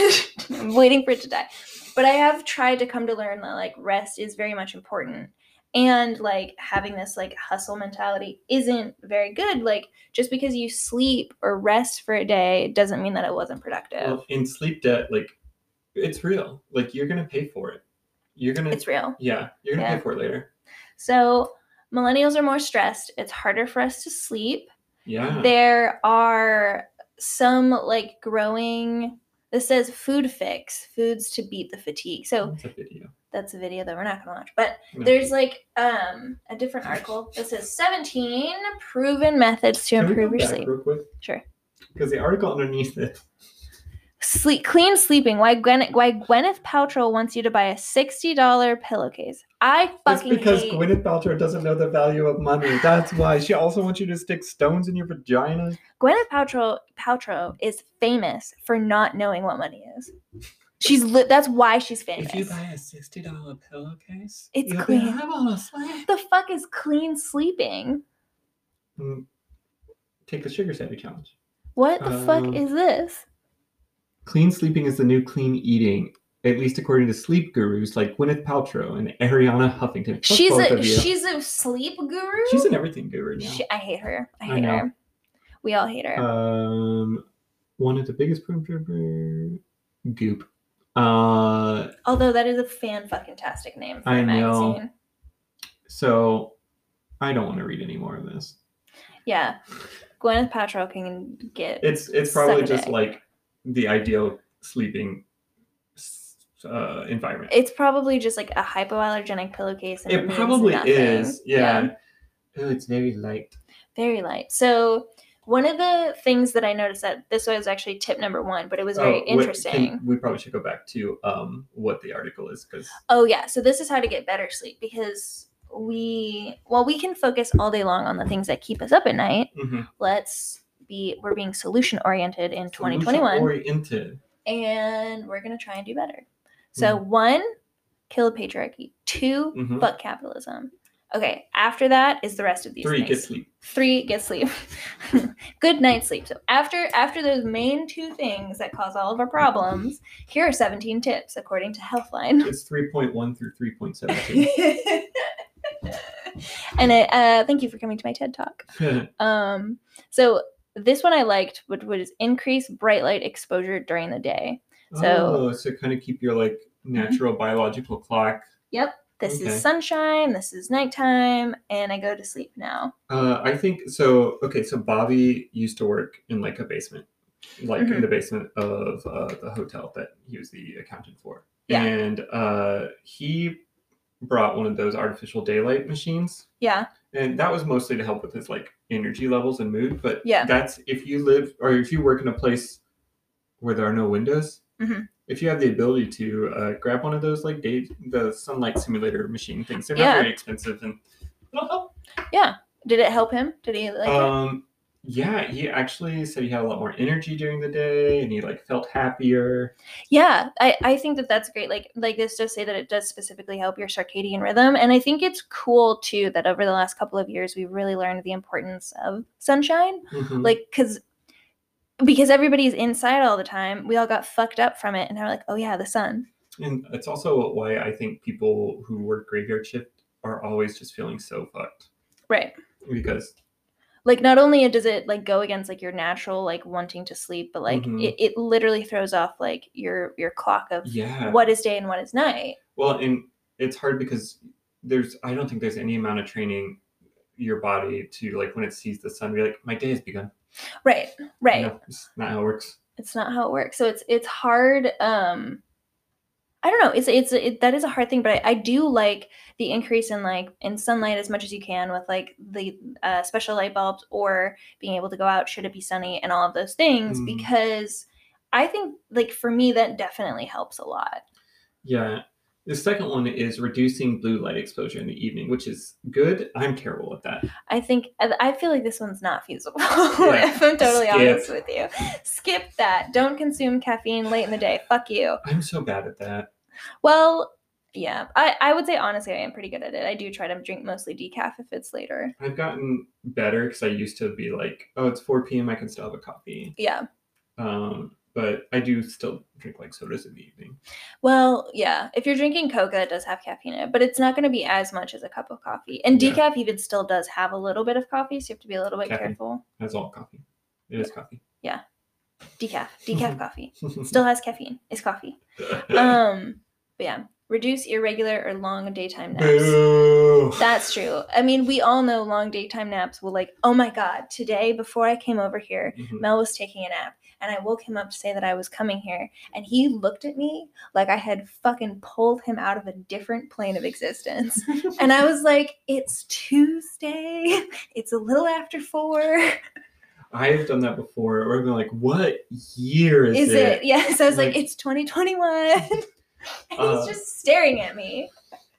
I'm waiting for it to die. But I have tried to come to learn that like rest is very much important. And like having this like hustle mentality isn't very good. Like just because you sleep or rest for a day doesn't mean that it wasn't productive. Well, in sleep debt, like it's real. Like you're gonna pay for it. You're gonna. It's real. Yeah, you're gonna yeah. pay for it later. So millennials are more stressed. It's harder for us to sleep. Yeah. There are some like growing. This says food fix, foods to beat the fatigue. So that's a video. That's a video that we're not going to watch. But no. There's like um, a different article that says seventeen proven methods to Can improve we your go back sleep. Real quick? Sure. Because the article underneath it. Sleep, clean sleeping. Why, Gwen, why Gwyneth Paltrow wants you to buy a sixty dollars pillowcase. I fucking It's because hate... Gwyneth Paltrow doesn't know the value of money. That's why. She also wants you to stick stones in your vagina. Gwyneth Paltrow, Paltrow is famous for not knowing what money is. She's li- that's why she's famous. If you buy a sixty dollars pillowcase, it's you'll clean. Be able to sleep. The fuck is clean sleeping? Mm, take the sugar savvy challenge. What the um, fuck is this? Clean sleeping is the new clean eating, at least according to sleep gurus like Gwyneth Paltrow and Ariana Huffington. Fuck she's a she's a sleep guru. She's an everything guru now. She, I hate her. I hate I her. We all hate her. Um, one of the biggest Goop. Uh, Although that is a fan-fucking-tastic name for I a magazine. Know. So, I don't want to read any more of this. Yeah. Gwyneth Paltrow can get It's it's probably just like the ideal sleeping uh, environment. It's probably just like a hypoallergenic pillowcase, and it, It means probably nothing. is. Yeah. Oh, it's very light. Very light. So one of the things that I noticed that this was actually tip number one, but it was very Oh, what- interesting. can- we probably should go back to um what the article is because. Oh yeah. So this is how to get better sleep, because we well we can focus all day long on the things that keep us up at night. Mhm. Let's be we're being solution oriented in twenty twenty-one. Oriented. And we're gonna try and do better. So mm. one, kill patriarchy. Two, Mhm. fuck capitalism. Okay, after that is the rest of these Three, things. get sleep. Three, get sleep. Good night sleep. So after after those main two things that cause all of our problems, here are seventeen tips according to Healthline. It's three point one through three point seventeen. And it, uh, thank you for coming to my TED Talk. um, so this one I liked, which was increase bright light exposure during the day. So, oh, so kind of keep your like natural mm-hmm. biological clock. Yep. This okay. is sunshine, this is nighttime, and I go to sleep now. Uh, I think so. Okay, so Bobby used to work in like a basement, like mm-hmm. in the basement of uh, the hotel that he was the accountant for. Yeah. And uh, he brought one of those artificial daylight machines. Yeah. And that was mostly to help with his like energy levels and mood. But yeah. that's if you live or if you work in a place where there are no windows. Mm-hmm. If you have the ability to uh, grab one of those like day, the sunlight simulator machine things, they're yeah. not very expensive and it'll help. Yeah. Did it help him? Did he like um, it? Yeah, he actually said he had a lot more energy during the day and he like felt happier. Yeah, I, I think that that's great. Like like this does say that it does specifically help your circadian rhythm. And I think it's cool too that over the last couple of years, we've really learned the importance of sunshine. Mm-hmm. Like, because Because everybody's inside all the time. We all got fucked up from it. And they're like, oh, yeah, the sun. And it's also why I think people who work graveyard shift are always just feeling so fucked. Right. Because. Like, not only does it, like, go against, like, your natural, like, wanting to sleep, but, like, mm-hmm. it, it literally throws off, like, your your clock of yeah. what is day and what is night. Well, and it's hard because there's, I don't think there's any amount of training your body to, like, when it sees the sun, be like, my day has begun. Right, right. No, it's not how it works. It's not how it works. So it's it's hard. Um, I don't know. It's it's it, that is a hard thing, but I, I do like the increase in like in sunlight as much as you can with like the uh, special light bulbs or being able to go out should it be sunny and all of those things mm. because I think like for me that definitely helps a lot. Yeah. The second one is reducing blue light exposure in the evening, which is good. I'm terrible at that. I think, I feel like this one's not feasible. Yeah. If I'm totally Skip. honest with you. Skip that. Don't consume caffeine late in the day. Fuck you. I'm so bad at that. Well, yeah. I, I would say, honestly, I am pretty good at it. I do try to drink mostly decaf if it's later. I've gotten better because I used to be like, oh, it's four p.m. I can still have a coffee. Yeah. Um. But I do still drink like sodas in the evening. Well, yeah. If you're drinking Coca, it does have caffeine in it, but it's not going to be as much as a cup of coffee. And decaf yeah. even still does have a little bit of coffee, so you have to be a little bit caffeine. careful. That's all coffee. It is coffee. Yeah. Decaf. Decaf coffee. Still has caffeine. It's coffee. Um, but yeah. Reduce irregular or long daytime naps. Boo. That's true. I mean, we all know long daytime naps will like, oh my God, today before I came over here, mm-hmm. Mel was taking a nap. And I woke him up to say that I was coming here. And he looked at me like I had fucking pulled him out of a different plane of existence. And I was like, it's Tuesday. It's a little after four. I've done that before. Or I've been like, what year is, is it? it? Yeah. So I was like, like it's twenty twenty-one. And uh, he's just staring at me.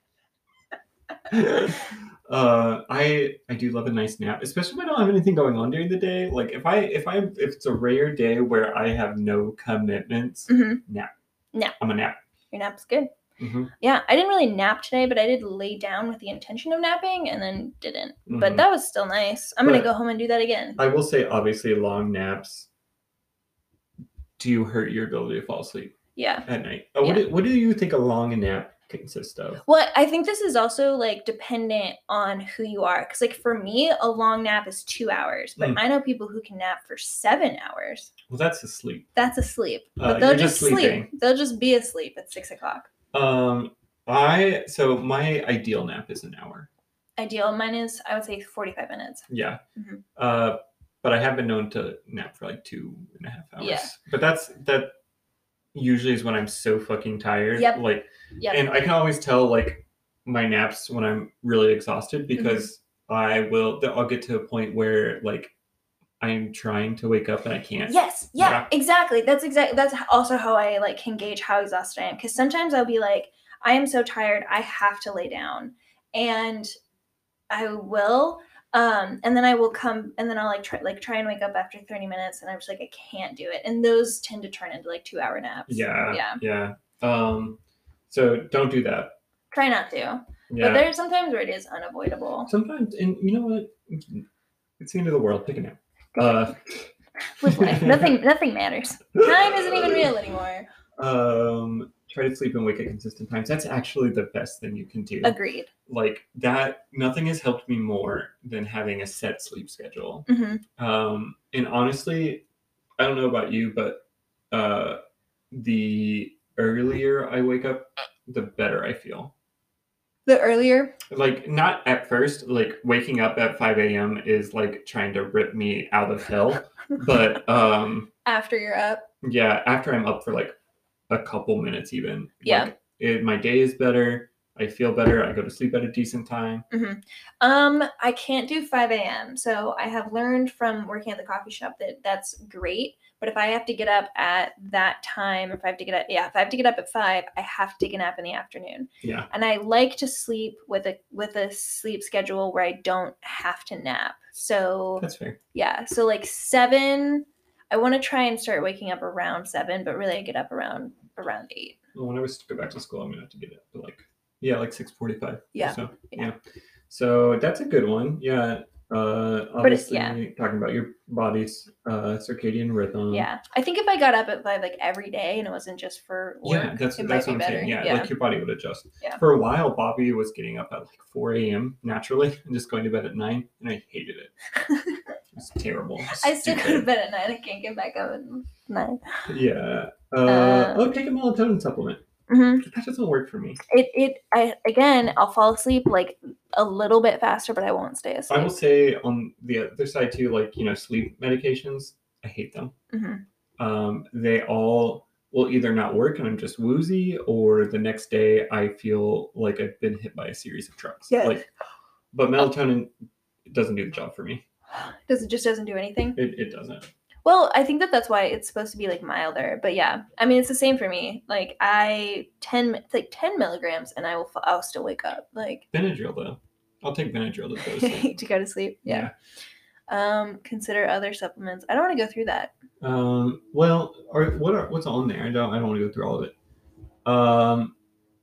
Uh, I I do love a nice nap, especially if I don't have anything going on during the day. Like if I if I if it's a rare day where I have no commitments, mm-hmm. nap. Nap. I'm a nap. Your nap's good. Mm-hmm. Yeah, I didn't really nap today, but I did lay down with the intention of napping and then didn't. Mm-hmm. But that was still nice. I'm but gonna go home and do that again. I will say, obviously, long naps do hurt your ability to fall asleep. Yeah. At night. Uh, what yeah. do, what do you think a long nap consist of? Well, I think this is also like dependent on who you are. Because like for me, a long nap is two hours, but mm. I know people who can nap for seven hours. Well, that's asleep. That's asleep. Uh, but they'll just, just sleep. They'll just be asleep at six o'clock. Um, I so my ideal nap is an hour. Ideal, mine is I would say forty-five minutes. Yeah. Mm-hmm. Uh, but I have been known to nap for like two and a half hours. Yeah. But that's that. usually is when I'm so fucking tired. Yep. Like, Yep. and I can always tell like my naps when I'm really exhausted because mm-hmm. I will. I'll get to a point where like I'm trying to wake up and I can't. Yes. Yeah. yeah. Exactly. That's exactly. That's also how I like can gauge how exhausted I am. Because sometimes I'll be like, I am so tired, I have to lay down, and I will. Um, and then I will come, and then I'll like try, like try and wake up after thirty minutes, and I'm just like, I can't do it. And those tend to turn into like two hour naps. Yeah. Yeah. Yeah. Um, so don't do that. Try not to. Yeah. But there's sometimes where it is unavoidable. Sometimes, and you know what? It's the end of the world. Pick a nap. Uh, Live life. nothing, nothing matters. Time isn't even real anymore. Um, try to sleep and wake at consistent times. That's actually the best thing you can do. Agreed. Like that, nothing has helped me more than having a set sleep schedule. Mm-hmm. Um, and honestly, I don't know about you, but uh, the earlier I wake up, the better I feel. The earlier? Like, not at first, like waking up at five a.m. is like trying to rip me out of hell. But um, after you're up? Yeah, after I'm up for like a couple minutes even. Yeah. Like, it, my day is better. I feel better. I go to sleep at a decent time. Mm-hmm. Um, I can't do five a.m. So I have learned from working at the coffee shop that that's great. But if I have to get up at that time, if I have to get up, yeah, if I have to get up at five, I have to take a nap in the afternoon. Yeah. And I like to sleep with a with a sleep schedule where I don't have to nap. So that's fair. Yeah. So like seven, I want to try and start waking up around seven, but really I get up around around eight. Well, when I was to go back to school, I'm gonna have to get up to like yeah, like six forty-five. Yeah. So yeah. yeah. So that's a good one. Yeah. Uh, obviously, yeah. talking about your body's uh, circadian rhythm. Yeah, I think if I got up at five like every day and it wasn't just for work, yeah, that's it that's might what be I'm better. saying. Yeah, yeah, like your body would adjust. Yeah. For a while, Bobby was getting up at like four a.m. naturally and just going to bed at nine, and I hated it. It's terrible. It's I still go to bed at nine. I can't get back up at nine. Yeah. Uh, uh, oh, take a melatonin supplement. Mm-hmm. That doesn't work for me. It it I again I'll fall asleep like a little bit faster, but I won't stay asleep. I will say on the other side too, like you know, sleep medications, I hate them. Mm-hmm. Um, they all will either not work and I'm just woozy, or the next day I feel like I've been hit by a series of trucks. Yeah. Like, but melatonin doesn't do the job for me. Does it just doesn't do anything? It it doesn't. Well, I think that that's why it's supposed to be like milder, but yeah, I mean it's the same for me. Like I ten it's like ten milligrams, and I will I'll still wake up. Like Benadryl though, I'll take Benadryl to go to sleep. to go to sleep. Yeah. yeah. Um, consider other supplements. I don't want to go through that. Um. Well, or what are what's on there? I don't. I don't want to go through all of it. Um.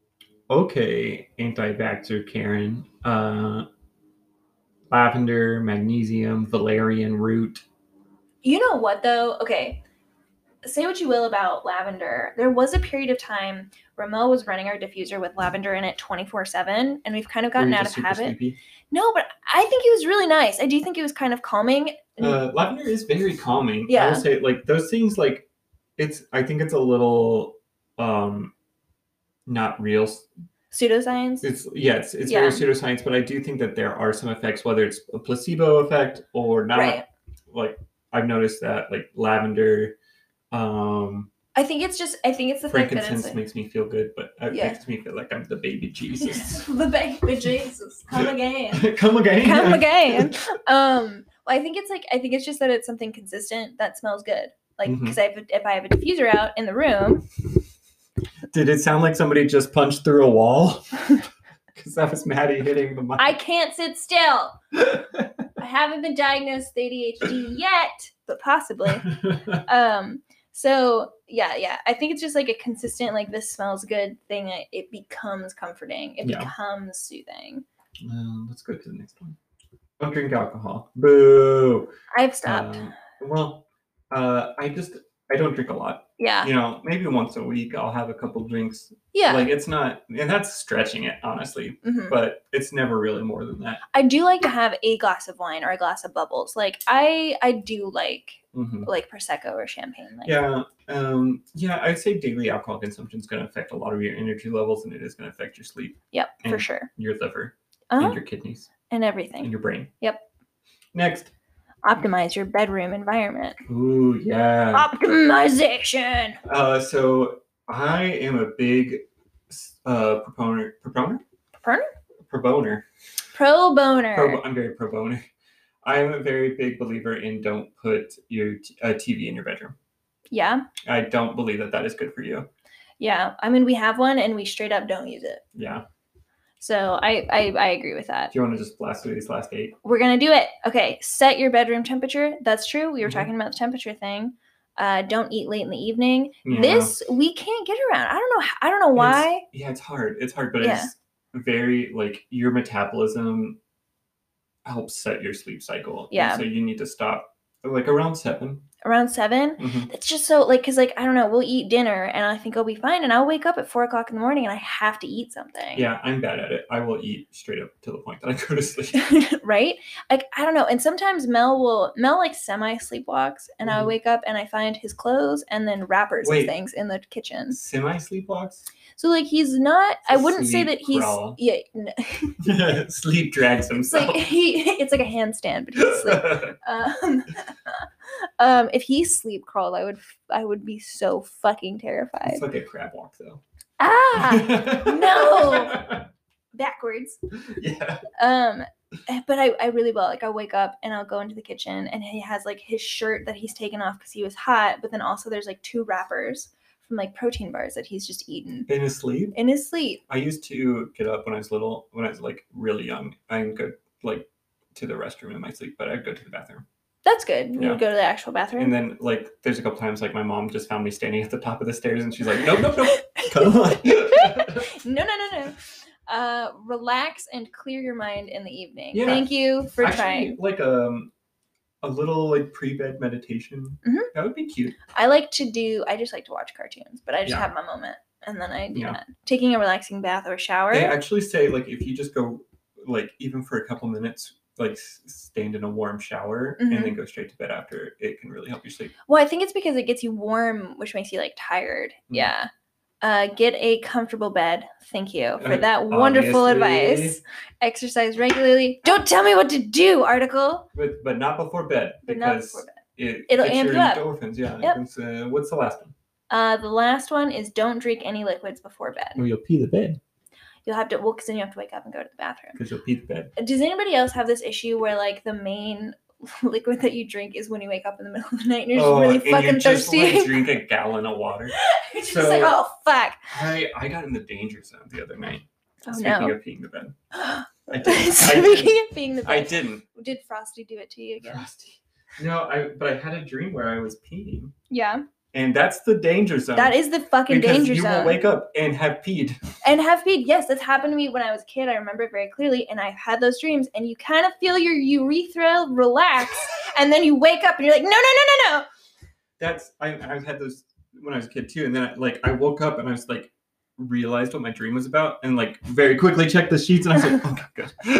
Okay, anti-vaxxer Karen. Uh. Lavender, magnesium, valerian root. You know what though? Okay, say what you will about lavender. There was a period of time where Mel was running our diffuser with lavender in it twenty-four seven, and we've kind of gotten out of habit. Sleepy? No, but I think it was really nice. I do think it was kind of calming. Uh, lavender is very calming. Yeah. I will say, like, those things, like, it's, I think it's a little, um, not real. Pseudoscience? It's yeah, it's, it's yeah. very pseudoscience, but I do think that there are some effects, whether it's a placebo effect or not. Right. Like I've noticed that, like lavender. Um, I think it's just. I think it's the fact that frankincense it's, makes me feel good, but it yeah. makes me feel like I'm the baby Jesus. The baby Jesus, come again. Come again. Come again. Um, well, I think it's like I think it's just that it's something consistent that smells good. Like because mm-hmm. if I have a diffuser out in the room. Did it sound like somebody just punched through a wall? Because that was Maddie hitting the mic. I can't sit still. I haven't been diagnosed with A D H D yet, but possibly. Um. So yeah, yeah. I think it's just like a consistent, like this smells good thing. It becomes comforting. It yeah. becomes soothing. Well, let's go to the next one. Don't drink alcohol. Boo. I've stopped. Uh, well, uh, I just I don't drink a lot. Yeah. You know, maybe once a week I'll have a couple drinks. Yeah. Like it's not, and that's stretching it, honestly. Mm-hmm. But it's never really more than that. I do like to have a glass of wine or a glass of bubbles. Like I, I do like, mm-hmm. like Prosecco or champagne. Like. Yeah. Um. Yeah, I'd say daily alcohol consumption is going to affect a lot of your energy levels, and it is going to affect your sleep. Yep, for sure. Your liver uh-huh. and your kidneys and everything and your brain. Yep. Next. Optimize your bedroom environment. Ooh, yeah. Optimization. Uh, so I am a big uh proponent. Proponer. Proponer. Pro boner. Pro boner. Pro, I'm very pro boner. I am a very big believer in don't put your t- a T V in your bedroom. Yeah. I don't believe that that is good for you. Yeah. I mean, we have one and we straight up don't use it. Yeah. So I, I, I agree with that. Do you want to just blast through these last eight? We're going to do it. Okay. Set your bedroom temperature. That's true. We were Mm-hmm. talking about the temperature thing. Uh, don't eat late in the evening. Yeah. This we can't get around. I don't know. I don't know why. It's, yeah, it's hard. It's hard, but Yeah. it's very like your metabolism helps set your sleep cycle. Yeah. And so you need to stop like around seven. Around seven. Mm-hmm. It's just so like, cause like, I don't know, we'll eat dinner and I think I'll be fine. And I'll wake up at four o'clock in the morning and I have to eat something. Yeah. I'm bad at it. I will eat straight up to the point that I go to sleep. Right. Like, I don't know. And sometimes Mel will, Mel like semi sleepwalks and Mm-hmm. I wake up and I find his clothes and then wrappers Wait. and things in the kitchen. Semi sleepwalks? So like, he's not, I wouldn't say Sleep that he's, crawl. yeah. No. Sleep drags It's himself. like, he, it's like a handstand, but he's asleep. Um, um, if he sleep crawled, I would, I would be so fucking terrified. It's like a crab walk, though. Ah, no, backwards. Yeah. Um, but I, I really will. Like, I'll wake up and I'll go into the kitchen and he has like his shirt that he's taken off because he was hot. But then also there's like two wrappers from like protein bars that he's just eaten In his sleep? in his sleep. I used to get up when I was little, when I was like really young. I'd go like to the restroom in my sleep, but I'd go to the bathroom. That's good. You Yeah. would go to the actual bathroom. And then like there's a couple times like my mom just found me standing at the top of the stairs and she's like, nope, nope, nope. Come on. no, no, no, no. Uh, relax and clear your mind in the evening. Yeah. Thank you for Actually, trying. like um a little like pre-bed meditation. Mhm. That would be cute. I like to do, I just like to watch cartoons, but I just Yeah. have my moment and then I do Yeah. that. Taking a relaxing bath or shower. They actually say like if you just go like even for a couple minutes, like s- stand in a warm shower Mhm. and then go straight to bed after, it can really help you sleep. Well, I think it's because it gets you warm, which makes you like tired. Mm. Yeah. Uh, get a comfortable bed. Thank you for Uh, that wonderful obviously. advice. Exercise regularly. Don't tell me what to do, article. But but not before bed But not because before bed. it It'll gets amp your you up. endorphins. Yeah. Yep. It's, uh, what's the last one? Uh, the last one is don't drink any liquids before bed. Oh, you'll pee the bed You'll have to, well, because then you have to wake up and go to the bathroom. because you'll pee the bed. Does anybody else have this issue where like the main liquid that you drink is when you wake up in the middle of the night and you're just Oh, really and fucking you just thirsty? like drink a gallon of water. You're just So- like, oh fuck. I I got in the danger zone the other night. Oh Speaking no. of peeing the bed, I didn't. I Speaking didn't. of being the I best, didn't. did Frosty do it to you again? Frosty. No, I but I had a dream where I was peeing, Yeah. and that's the danger zone. That is the fucking because danger you zone. will wake up and have peed. And have peed. Yes, that's happened to me when I was a kid. I remember it very clearly. And I've had those dreams, and you kind of feel your urethra relax, and then you wake up and you're like, no, no, no, no, no. That's I I've had those when I was a kid too, and then I, like I woke up and I was like realized what my dream was about, and like very quickly checked the sheets, and I was like, okay,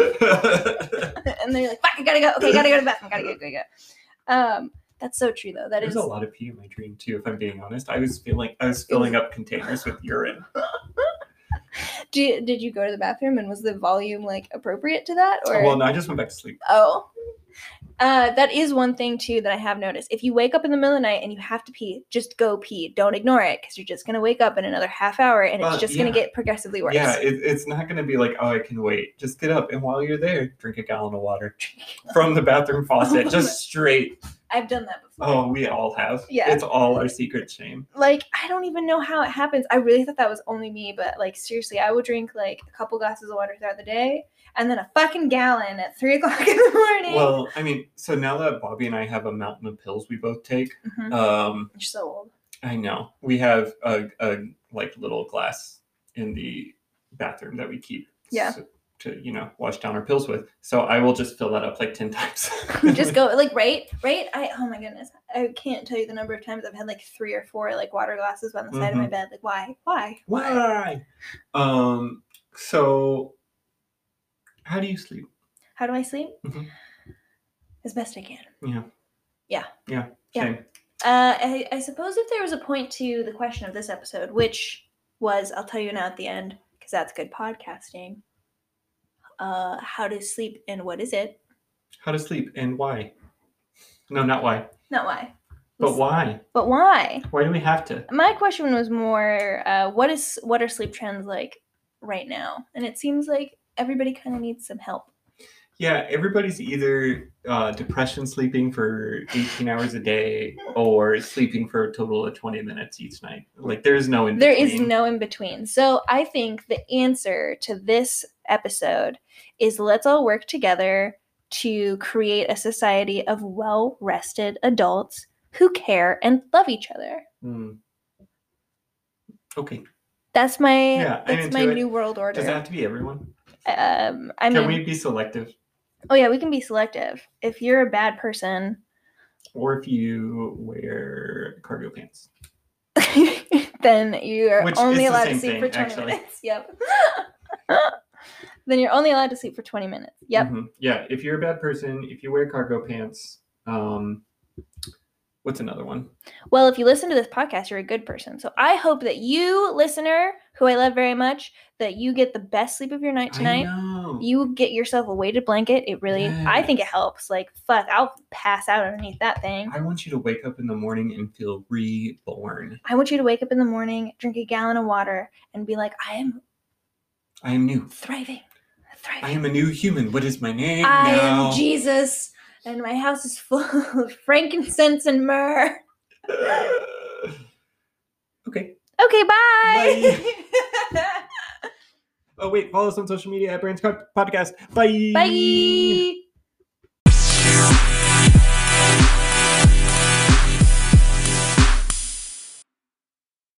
good. And then you're like, fuck, I gotta go. Okay, gotta go to the bathroom. Gotta go, gotta go. Um, that's so true though. That There's is a lot of pee in my dream too, if I'm being honest. I was feeling I was filling up containers with urine. Do you, did you go to the bathroom and was the volume like appropriate to that? Or Well, no, I just went back to sleep. oh. Uh, that is one thing too that I have noticed. If you wake up in the middle of the night and you have to pee, just go pee. Don't ignore it because you're just gonna wake up in another half hour and it's Uh, just gonna yeah. get progressively worse. Yeah, it, it's not going to be like, oh, I can wait. Just get up, and while you're there, drink a gallon of water from the bathroom faucet, just straight. I've done that before. Oh, we all have. Yeah. It's all our secret shame. Like, I don't even know how it happens. I really thought that was only me, but like seriously, I would drink like a couple glasses of water throughout the day and then a fucking gallon at three o'clock in the morning. Well, I mean, so now that Bobby and I have a mountain of pills we both take, Mhm. um, You're so old. I know we have a, a like little glass in the bathroom that we keep. Yeah. so- to you know wash down our pills with. So I will just fill that up like ten times. Just go like right, right. I oh my goodness, I can't tell you the number of times I've had like three or four like water glasses on the side of my bed. Like why, why, Why? Um. So, how do you sleep? How do I sleep? Mhm. As best I can. Yeah. Yeah. Yeah. Yeah. Same. Uh, I, I suppose if there was a point to the question of this episode, which was, I'll tell you now at the end, because that's good podcasting. Uh, how to sleep and what is it? How to sleep and why? No, not why. Not why. But why? But why? Why do we have to? My question was more, uh, what is what are sleep trends like right now? And it seems like everybody kind of needs some help. Yeah, everybody's either uh, depression sleeping for eighteen hours a day or sleeping for a total of twenty minutes each night. Like, there's no in There between. is no in between. So I think the answer to this episode is let's all work together to create a society of well-rested adults who care and love each other. Mm. Okay. That's my Yeah, I'm that's my into it. new world order. Does it have to be everyone? Um, I Can mean, we be selective? oh yeah, we can be selective. If you're a bad person, Or if you wear cargo pants. then you are Which only is the allowed to same sleep thing, for twenty actually. minutes. Yep. Then you're only allowed to sleep for twenty minutes. Yep. Mm-hmm. Yeah, if you're a bad person, if you wear cargo pants, um, what's another one? Well, if you listen to this podcast, you're a good person. So I hope that you, listener, who I love very much, that you get the best sleep of your night tonight. I know. You get yourself a weighted blanket. It really, Yes. I think it helps. Like, fuck, I'll pass out underneath that thing. I want you to wake up in the morning and feel reborn. I want you to wake up in the morning, drink a gallon of water, and be like, I am I am new. thriving. Thriving. I am a new human. What is my name I now? am Jesus, and my house is full of frankincense and myrrh. Okay. Okay, bye. Bye. Oh, wait. Follow us on social media at Brains Podcast. Bye. Bye.